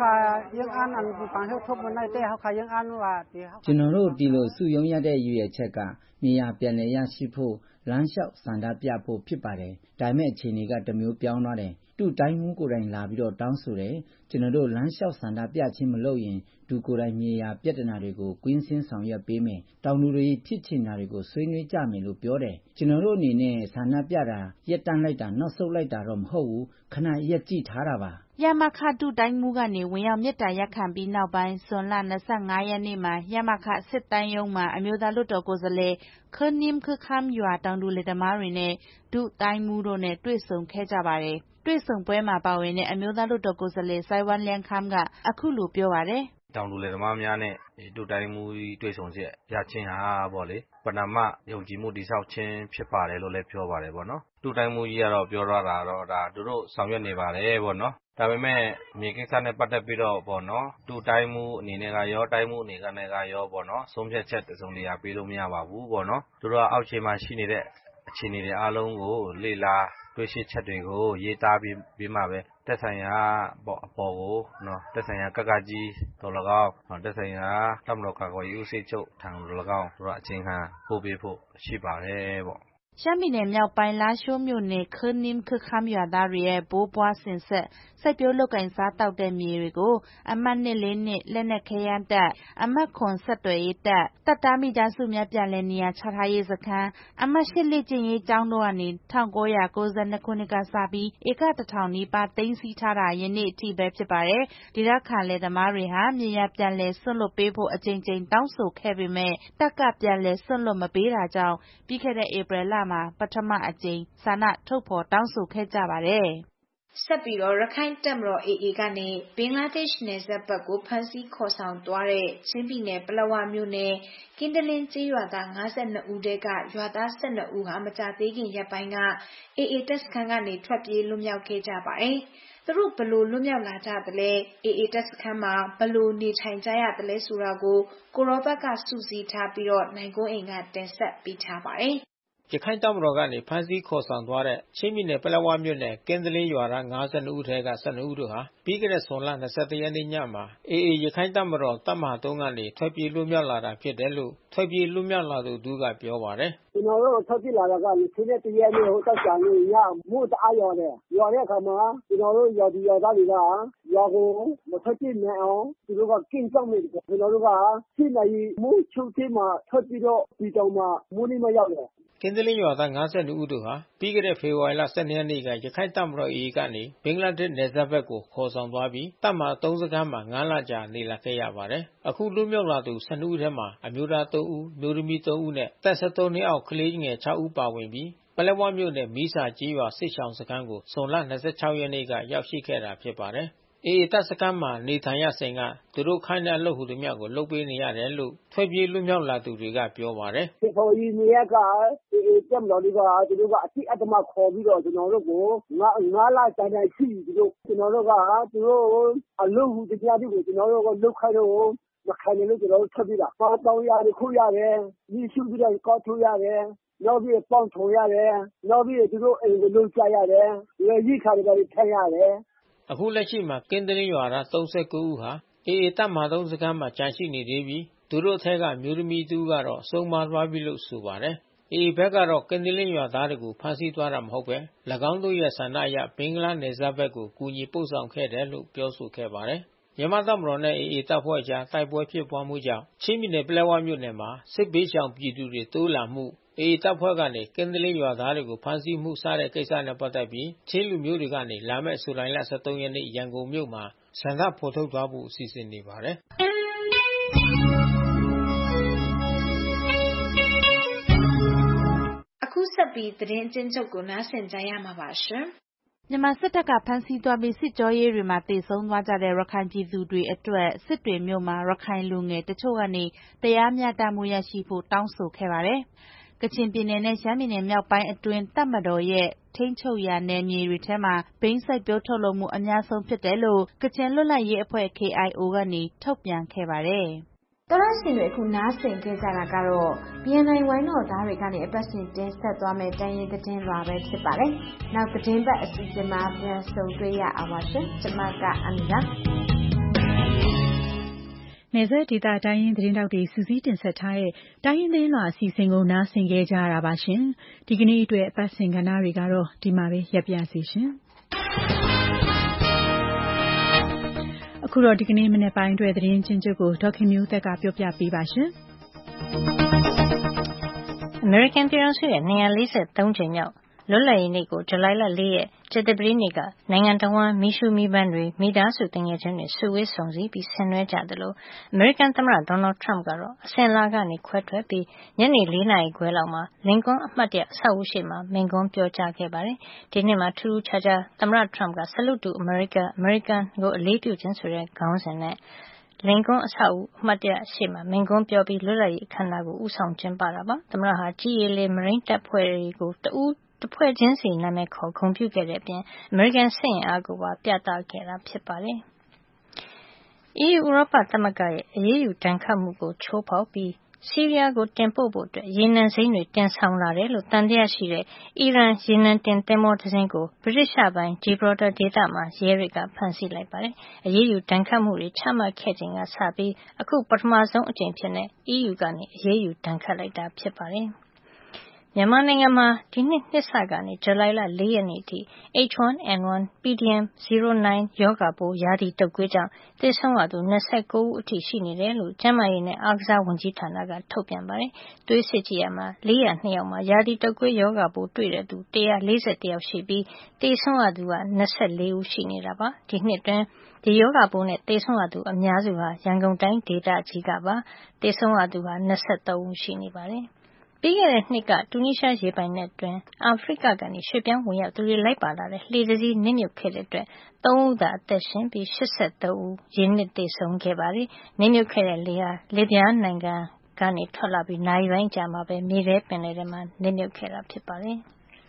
ကျွန်တော်တို့ဒီလိုစုရုံးရတဲ့ရည်ရွယ်ချက်ကမြေယာပြန်လည်ရရှိဖို့လမ်းလျှောက်ဆန္ဒပြဖို့ဖြစ်ပါတယ်ဒါပေမဲ့အခြေအနေကတစ်မျိုးပြောင်းသွားတယ်တူတိုင်းမှုကိုယ်တိုင်လာပြီးတော့တောင်းဆိုတယ်ကျွန်တော်တို့လမ်းလျှောက်ဆန္ဒပြခြင်းမလုပ်ရင်ဒူကိုယ်တိုင်မြေယာပြဿနာတွေကိုကွင်းဆင်းဆောင်ရွက်ပေးမယ်တောင်သူတွေဖြစ်ချင်တာတွေကိုဆွေးနွေးကြမယ်လို့ပြောတယ်ကျွန်တော်တို့အနေနဲ့ဆန္ဒပြတာရက်တန့်လိုက်တာနောက်ဆုတ်လိုက်တာတော့မဟုတ်ဘူးခဏရက်ကြည့်ထားတာပါရမခတုတိုင်းမှုကနေဝင်ရောက်မြစ်တာရက်ခံပြီးနောက်ပိုင်းဇွန်လ25ရက်နေ့မှာရမခစစ်တိုင်းရုံးမှာအမျိုးသားလွှတ်တော်ကိုယ်စားလှယ်ခင်းနင်းခခမ်းရွာတောင်တူလယ်သမားတွေနဲ့ဒုတိုင်းမှုတို့နဲ့တွေ့ဆုံခဲ့ကြပါတယ်တွေ့ဆုံပွဲမှာပါဝင်တဲ့အမျိုးသားလွှတ်တော်ကိုယ်စားလှယ်စိုင်းဝမ်လျန်းခမ်းကအခုလိုပြောပါတယ်တောင်တူလယ်သမားများနဲ့ဒုတိုင်းမှုတွေ့ဆုံချက်ရချင်းဟာပေါ့လေပဏာမယုံကြည်မှုတည်ဆောက်ခြင်းဖြစ်ပါတယ်လို့လည်းပြောပါတယ်ပေါ့နော်ဒုတိုင်းမှုကြီးကတော့ပြောထားတာတော့ဒါသူတို့ဆောင်ရွက်နေပါတယ်ပေါ့နော်ဒါပေမဲ့မြေကိစ္စနဲ့ပတ်သက်ပြီးတော့ပေါ့နော်ဒုတိုင်းမှုအနေနဲ့ကရောတိုင်းမှုအနေနဲ့ကရောပေါ့နော်ဆုံးဖြတ်ချက်တစုံတရာပေးလို့မရပါဘူးပေါ့နော်သူတို့ကအောက်ခြေမှာရှိနေတဲ့အခြေအနေတွေအားလုံးကိုလေ့လာတွေ့ရှိချက်တွေကိုရေးသားပြီးမှပဲသက်ဆိုင်ရာပေါ့အပေါ်ကိုနော်သက်ဆိုင်ရာကကကြီးတော်၎င်းသက်ဆိုင်ရာတပ်မတော်ကာကွယ်ရေးဦးစီးချုပ်ထံတော်၎င်းသူတို့အချင်းခံပို့ပေးဖို့ရှိပါတယ်ပေါ့ရှမ်းပြည်နယ်မြောက်ပိုင်းလားရှိုးမြို့နယ်ခင်းနင်းခခမ်းရွာသားတွေရဲ့ဘိုးဘွားစဉ်ဆက်စိုက်ပျိုးလုပ်ကိုင်စားတောက်တဲ့မြေတွေကိုအမှတ်242လက်နက်ခဲယမ်းတပ်အမှတ်9ဆက်သွယ်ရေးတပ်တပ်သားမိသားစုများပြန်လည်နေရာချထားရေးစခန်းအမှတ်8လက်ကျင်းရေးကျောင်းတို့ကနေ1992ခုနှစ်ကစပြီးဧက1000နီးပါးသိမ်းဆည်းထားတာယနေ့အထိပဲဖြစ်ပါတယ်ဒေသခံလယ်သမားတွေဟာမြေယာပြန်လည်ဆွတ်လွတ်ပေးဖို့အကြိမ်ကြိမ်တောင်းဆိုခဲ့ပေမဲ့တပ်ကပြန်လည်ဆွတ်လွတ်မပေးတာကြောင့်ပြီးခဲ့တဲ့ဧပြီလမှာပထမအကြိမ်ဆန္ဒထုတ်ဖော်တောင်းဆိုခဲ့ကြပါတယ်ဆက်ပြီးတော့ရခိုင်တပ်မတော် AA ကနေဘင်္ဂလားဒေ့ရှ်နယ်စပ်ဘက်ကိုဖမ်းဆီးခေါ်ဆောင်သွားတဲ့ချင်းပြည်နယ်ပလက်ဝမြို့နယ်ကင်းတလင်းကျေးရွာသား52ဦးတဲကရွာသား12ဦးဟာမကြသေးခင်ရက်ပိုင်းက AA တပ်စခန်းကနေထွက်ပြေးလွတ်မြောက်ခဲ့ကြပါတယ်။သူတို့ဘလို့လွတ်မြောက်လာကြသလဲ AA တပ်စခန်းမှာဘလို့နေထိုင်ကြရသလဲဆိုတာကိုကိုရောဘတ်ကစူးစီးထားပြီးတော့နိုင်ကွန်းအိမ်ကတင်ဆက်ပေးထားပါတယ်။ရခိုင်တပ်မတော်ကနေဖမ်းဆီးခေါ်ဆောင်သွားတဲ့ချင်းပြည်နယ်ပလက်ဝမြို့နယ်ကင်းသလင်းရွာသား52ဦးထဲက12ဦးတို့ဟာပြီးခဲ့တဲ့ဇွန်လ22ရက်နေ့ညမှာ AA ရခိုင်တပ်မတော်တပ်မဟာ3ကနေထွက်ပြေးလွတ်မြောက်လာတာဖြစ်တယ်လို့ထွက်ပြေးလွတ်မြောက်လာသူတို့ကပြောပါတယ်။ "ကျွန်တော်တို့ထွက်ပြေးလာတာက21ရက်နေ့သောကြာနေ့ညမိုးတအားရွာတယ်။ရွာတဲ့အခါမှာကျွန်တော်တို့ရွာသူရွာသားတွေကရွာကိုမထွက်ပြေးနိုင်အောင်သူတို့ကကင်းစောင့်နေတယ်။ကျွန်တော်တို့က7နာရီမိုးချုပ်သေးမှထွက်ပြီးတော့ဒီတောင်မှာမိုးနေမရောက်တယ်ကင်းသလင်းရွာသား52ဦးတို့ဟာပြီးခဲ့တဲ့ဖေဖော်ဝါရီလ12ရက်နေ့ကရခိုင်တပ်မတော် AA ကနေဘင်္ဂလားဒေ့ရှ်နယ်စပ်ဘက်ကိုခေါ်ဆောင်သွားပြီးတပ်မဟာ3စခန်းမှာ9လကြာနေလာခဲ့ရပါတယ်။အခုလွတ်မြောက်လာသူ12ဦးထဲမှာအမျိုးသား3ဦးမျိုးသမီး3ဦးနဲ့သက်13နှစ်အောက်ကလေးငယ်6ဦးပါဝင်ပြီးပလက်ဝမြို့နယ်မီးစာကြီးရွာစစ်ရှောင်စခန်းကိုဇွန်လ26ရက်နေ့ကရောက်ရှိခဲ့တာဖြစ်ပါတယ်။ AA တပ်စခန်းမှာနေထိုင်ရစဉ်ကသူတို့ခိုင်းတဲ့အလုပ်ဟူသမျှကိုလုပ်ပေးနေရတယ်လို့ထွက်ပြေးလွတ်မြောက်လာသူတွေကပြောပါတယ်။ဖေဖော်ဝါရီလရက်က AA တပ်မတော်တွေကသူတို့ကအတိအဓမ္မခေါ်ပြီးတော့ကျွန်တော်တို့ကို9လတိုင်ရှိပြီတို့ကျွန်တော်တို့ကသူတို့အလုပ်ဟူသမျှတွေကိုကျွန်တော်တို့ကလုပ်ခိုင်းတော့မခိုင်လို့ကျွန်တော်တို့ထွက်ပြေးတာ။ပေါင်းရတယ်ခုရတယ်မိရှုပြီးတော့ကောက်ထုတ်ရတယ်နောက်ပြီးပေါင်းထုံရတယ်နောက်ပြီးသူတို့အိမ်ကိုလုံးချရတယ်ရိခါတွေထိုင်ရတယ်အခုလက်ရှိမှာကင်းသလင်းရွာသား39ဦးဟာ AA တပ်မဟာ3စခန်းမှာကြန့်ရှိနေသေးပြီးသူတို့အထက်ကမျိုးသမီး2ကတော့ဆုံးမသွားပြီလို့ဆိုပါတယ်။ AA ဘက်ကတော့ကင်းသလင်းရွာသားတွေကိုဖမ်းဆီးသွားတာမဟုတ်ပဲ၎င်းတို့ရဲ့ဆန္ဒအရဘင်္ဂလားနယ်စပ်ဘက်ကိုကူညီပို့ဆောင်ခဲ့တယ်လို့ပြောဆိုခဲ့ပါတယ်။မြန်မာတပ်မတော်နဲ့ AA တပ်ဖွဲ့အကြားတိုက်ပွဲဖြစ်ပွားမှုကြောင့်ချင်းပြည်နယ်ပလက်ဝမြို့နယ်မှာစစ်ဘေးရှောင်ပြည်သူတွေတိုးလာမှု AA တပ်ဖွဲ့ကနေကင်းသလင်းရွာသားတွေကိုဖမ်းဆီးမှုစတဲ့ကိစ္စနဲ့ပတ်သက်ပြီးချင်းလူမျိုးတွေကနေလာမယ့်ဇူလိုင်လ23ရက်နေ့ရန်ကုန်မြို့မှာဆန္ဒဖော်ထုတ်သွားဖို့စီစဉ်နေပါတယ်။အခုဆက်ပြီးသတင်းအကျဉ်းချုပ်ကိုနားဆင်ကြရမှာပါရှင်။မြန်မာစစ်တပ်ကဖမ်းဆီးသွားပြီးစစ်ကြောရေးတွေမှာတေဆုံးသွားကြတဲ့ရခိုင်ပြည်သူတွေအတွက်စစ်တွေမြို့မှာရခိုင်လူငယ်တချို့ကနေတရားမျှတမှုရရှိဖို့တောင်းဆိုခဲ့ပါတယ်။ကချင်ပြည်နယ်နဲ့ရှမ်းပြည်နယ်မြောက်ပိုင်းအတွင်းတပ်မတော်ရဲ့ထိန်းချုပ်ရာနယ်မြေတွေထဲမှာဘိန်းစိုက်ပျိုးထုတ်လုပ်မှုအများဆုံးဖြစ်တယ်လို့ကချင်လွတ်လပ်ရေးအဖွဲ့ KIO ကနေထုတ်ပြန်ခဲ့ပါတယ်။တော်ရရှင်တွေအခုနားဆင်ကြကြတာကတော့ BNI ဝိုင်းတော်သားတွေကနေအပတ်စဉ်တင်ဆက်သွားမယ့်တိုင်းရင်းသတင်းလွှာပဲဖြစ်ပါတယ်။နောက်သတင်းပတ်အစီအစဉ်မှာပြန်ဆုံတွေ့ရအောင်ပါရှင်။ကျွန်မကအမီပါနယ်စပ်ဒေသတိုင်းရင်းသတင်းတောက်တွေစူးစီးတင်ဆက်ထားတဲ့တိုင်းရင်းသတင်းလွှာအစီအစဉ်ကိုနားဆင်ကြကြရတာပါရှင်။ဒီကနေ့အတွက်အပတ်စဉ်ကဏ္ဍတွေကတော့ဒီမှာပဲရပ်ပြစီရှင်။အခုတော့ဒီကနေ့မနေ့ပိုင်းအတွက်သတင်းချင်းချုပ်ကိုဒေါက်ခင်မျိုးသက်ကပြောပြပေးပါရှင်။ American ပြည်ထောင်စုရဲ့243ကြိမ်မြောက်လွတ်လပ်ရေးနေ့ကိုဇူလိုင်လ4ရက်ကြာသပတေးနေ့ကနိုင်ငံတော်ဝန်မီရှူမီဘန်တွေမိသားစုတငယ်ချင်းတွေစုဝေးဆုံစည်းပြီးဆင်နွှဲကြသလို American သမ္မတ Donald Trump ကတော့အစဉ်လာကနေခွဲထွက်ပြီးညနေ4နာရီခွဲလောက်မှာလင်ကွန်းအမှတ်တရအဆောက်အဦရှိမှာမိန့်ခွန်းပြောကြားခဲ့ပါတယ်။ဒီနှစ်မှာထူးထူးခြားခြားသမ္မတ Trump က Salute to America American ကိုအလေးပြုခြင်းဆိုတဲ့ခေါင်းစဉ်နဲ့လင်ကွန်းအဆောက်အဦအမှတ်တရရှိမှာမိန့်ခွန်းပြောပြီးလွတ်လပ်ရေးအခမ်းအနားကိုဦးဆောင်ကျင်းပတာပါ။သမ္မတဟာကြည်ရေလေမရိန်းတပ်ဖွဲ့တွေကိုတဖွဲ့ချင်းစီနာမည်ခေါ်ဂုဏ်ပြုခဲ့တဲ့အပြင် American စစ်အင်အားကိုပါပြသခဲ့တာဖြစ်ပါတယ်။ EU ဥရောပသမဂ္ဂရဲ့အရေးယူဒဏ်ခတ်မှုကိုချိုးဖောက်ပြီးဆီးရီးယားကိုတင်ပို့ဖို့ရေနံစိမ်းတွေတင်ဆောင်လာတယ်လို့သံသယရှိတဲ့အီရန်ရေနံတင်သင်္ဘောတစ်စင်းကိုဗြိတိသျှပိုင် Gibraltar ဒေသမှာရဲတွေကဖမ်းဆီးလိုက်ပါတယ်။အရေးယူဒဏ်ခတ်မှုတွေချမှတ်ခဲ့ချိန်ကစပြီးအခုပထမဆုံးအကြိမ်ဖြစ် EU ကနေအရေးယူဒဏ်ခတ်လိုက်တာဖြစ်ပါတယ်။မြန်မာနိုင်ငံမှာဒီနှစ်နှစ်စကနေဇူလိုင်လ4ရက်နေ့အထိ H1N1 pdm09 ရောဂါပိုးရာသီတုပ်ကွေးကြောင့်သေဆုံးရသူ29ဦးအထိရှိနေတယ်လို့ကျန်းမာရေးနဲ့အားကစားဝန်ကြီးဌာနကထုတ်ပြန်ပါတယ်။သွေးစစ်ကြည့်ရာမှာ402ယောက်မှာရာသီတုပ်ကွေးရောဂါပိုးတွေ့တဲ့သူ141ယောက်ရှိပြီးသေဆုံးရသူက24ဦးရှိနေတာပါ။ဒီနှစ်တွင်ဒီရောဂါပိုးနဲ့သေဆုံးရသူအများစုဟာရန်ကုန်တိုင်းဒေသကြီးကပါသေဆုံးရသူ23ဦးရှိနေပါတယ်။ပြီးခဲ့တဲ့နှစ်ကတူနီးရှားရေပိုင်နက်တွင်အာဖရိကကနေရွှေ့ပြောင်းဝင်ရောက်သူတွေလိုက်ပါလာတဲ့လှေတစ်စီးနစ်မြုပ်ခဲ့တဲ့အတွက်3ဦးသာအသက်ရှင်ပြီး83ဦးရေနစ်သေဆုံးခဲ့ပါတယ်။နစ်မြုပ်ခဲ့တဲ့လှေဟာလစ်ဗျားနိုင်ငံကနေထွက်လာပြီးနာရီပိုင်းကြာမှပဲမြေထဲပင်လယ်ထဲမှာနစ်မြုပ်ခဲ့တာဖြစ်ပါတယ်။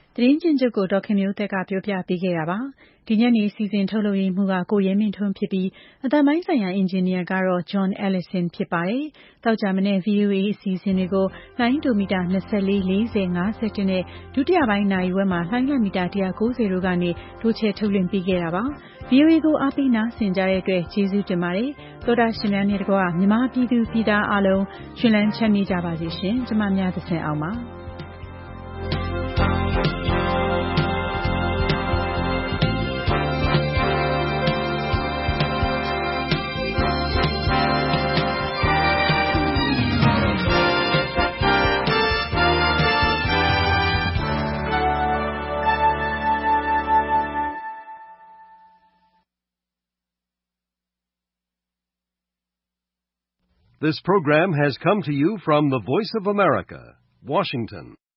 သတင်းကျဉ်းချုပ်ကိုဒေါက်ခင်မျိုးသက်ကပြောပြပေးခဲ့တာပါ။ဒီညနေစီစဉ်ထုတ်လုပ်ရေးမှူးကကိုရဲမင်းထွန်းဖြစ်ပြီးအသံပိုင်းဆိုင်ရာအင်ဂျင်နီယာကတော့ John Ellison ဖြစ်ပါတယ်။တောက်ကြမနေ့ VOA အစီအစဉ်တွေကိုလိုင်းဒိုမီတာ24 40 51နဲ့ဒုတိယပိုင်းနာရီဝက်မှာလိုင်းလမီတာ190တို့ကနေတိုးချဲ့ထုတ်လွှင့်ပေးခဲ့တာပါ။ VOA ကိုအားပေးနားဆင်ကြတဲ့အတွက်ကျေးဇူးတင်ပါတယ်။သောတာရှင်များနဲ့တကွမြန်မာပြည်သူပြည်သားအားလုံးရှင်လန်းချမ်းမြေ့ကြပါစေရှင်။ကျမများသဖြင့်အောင်ပါ။ This program has come to you from the Voice of America, Washington.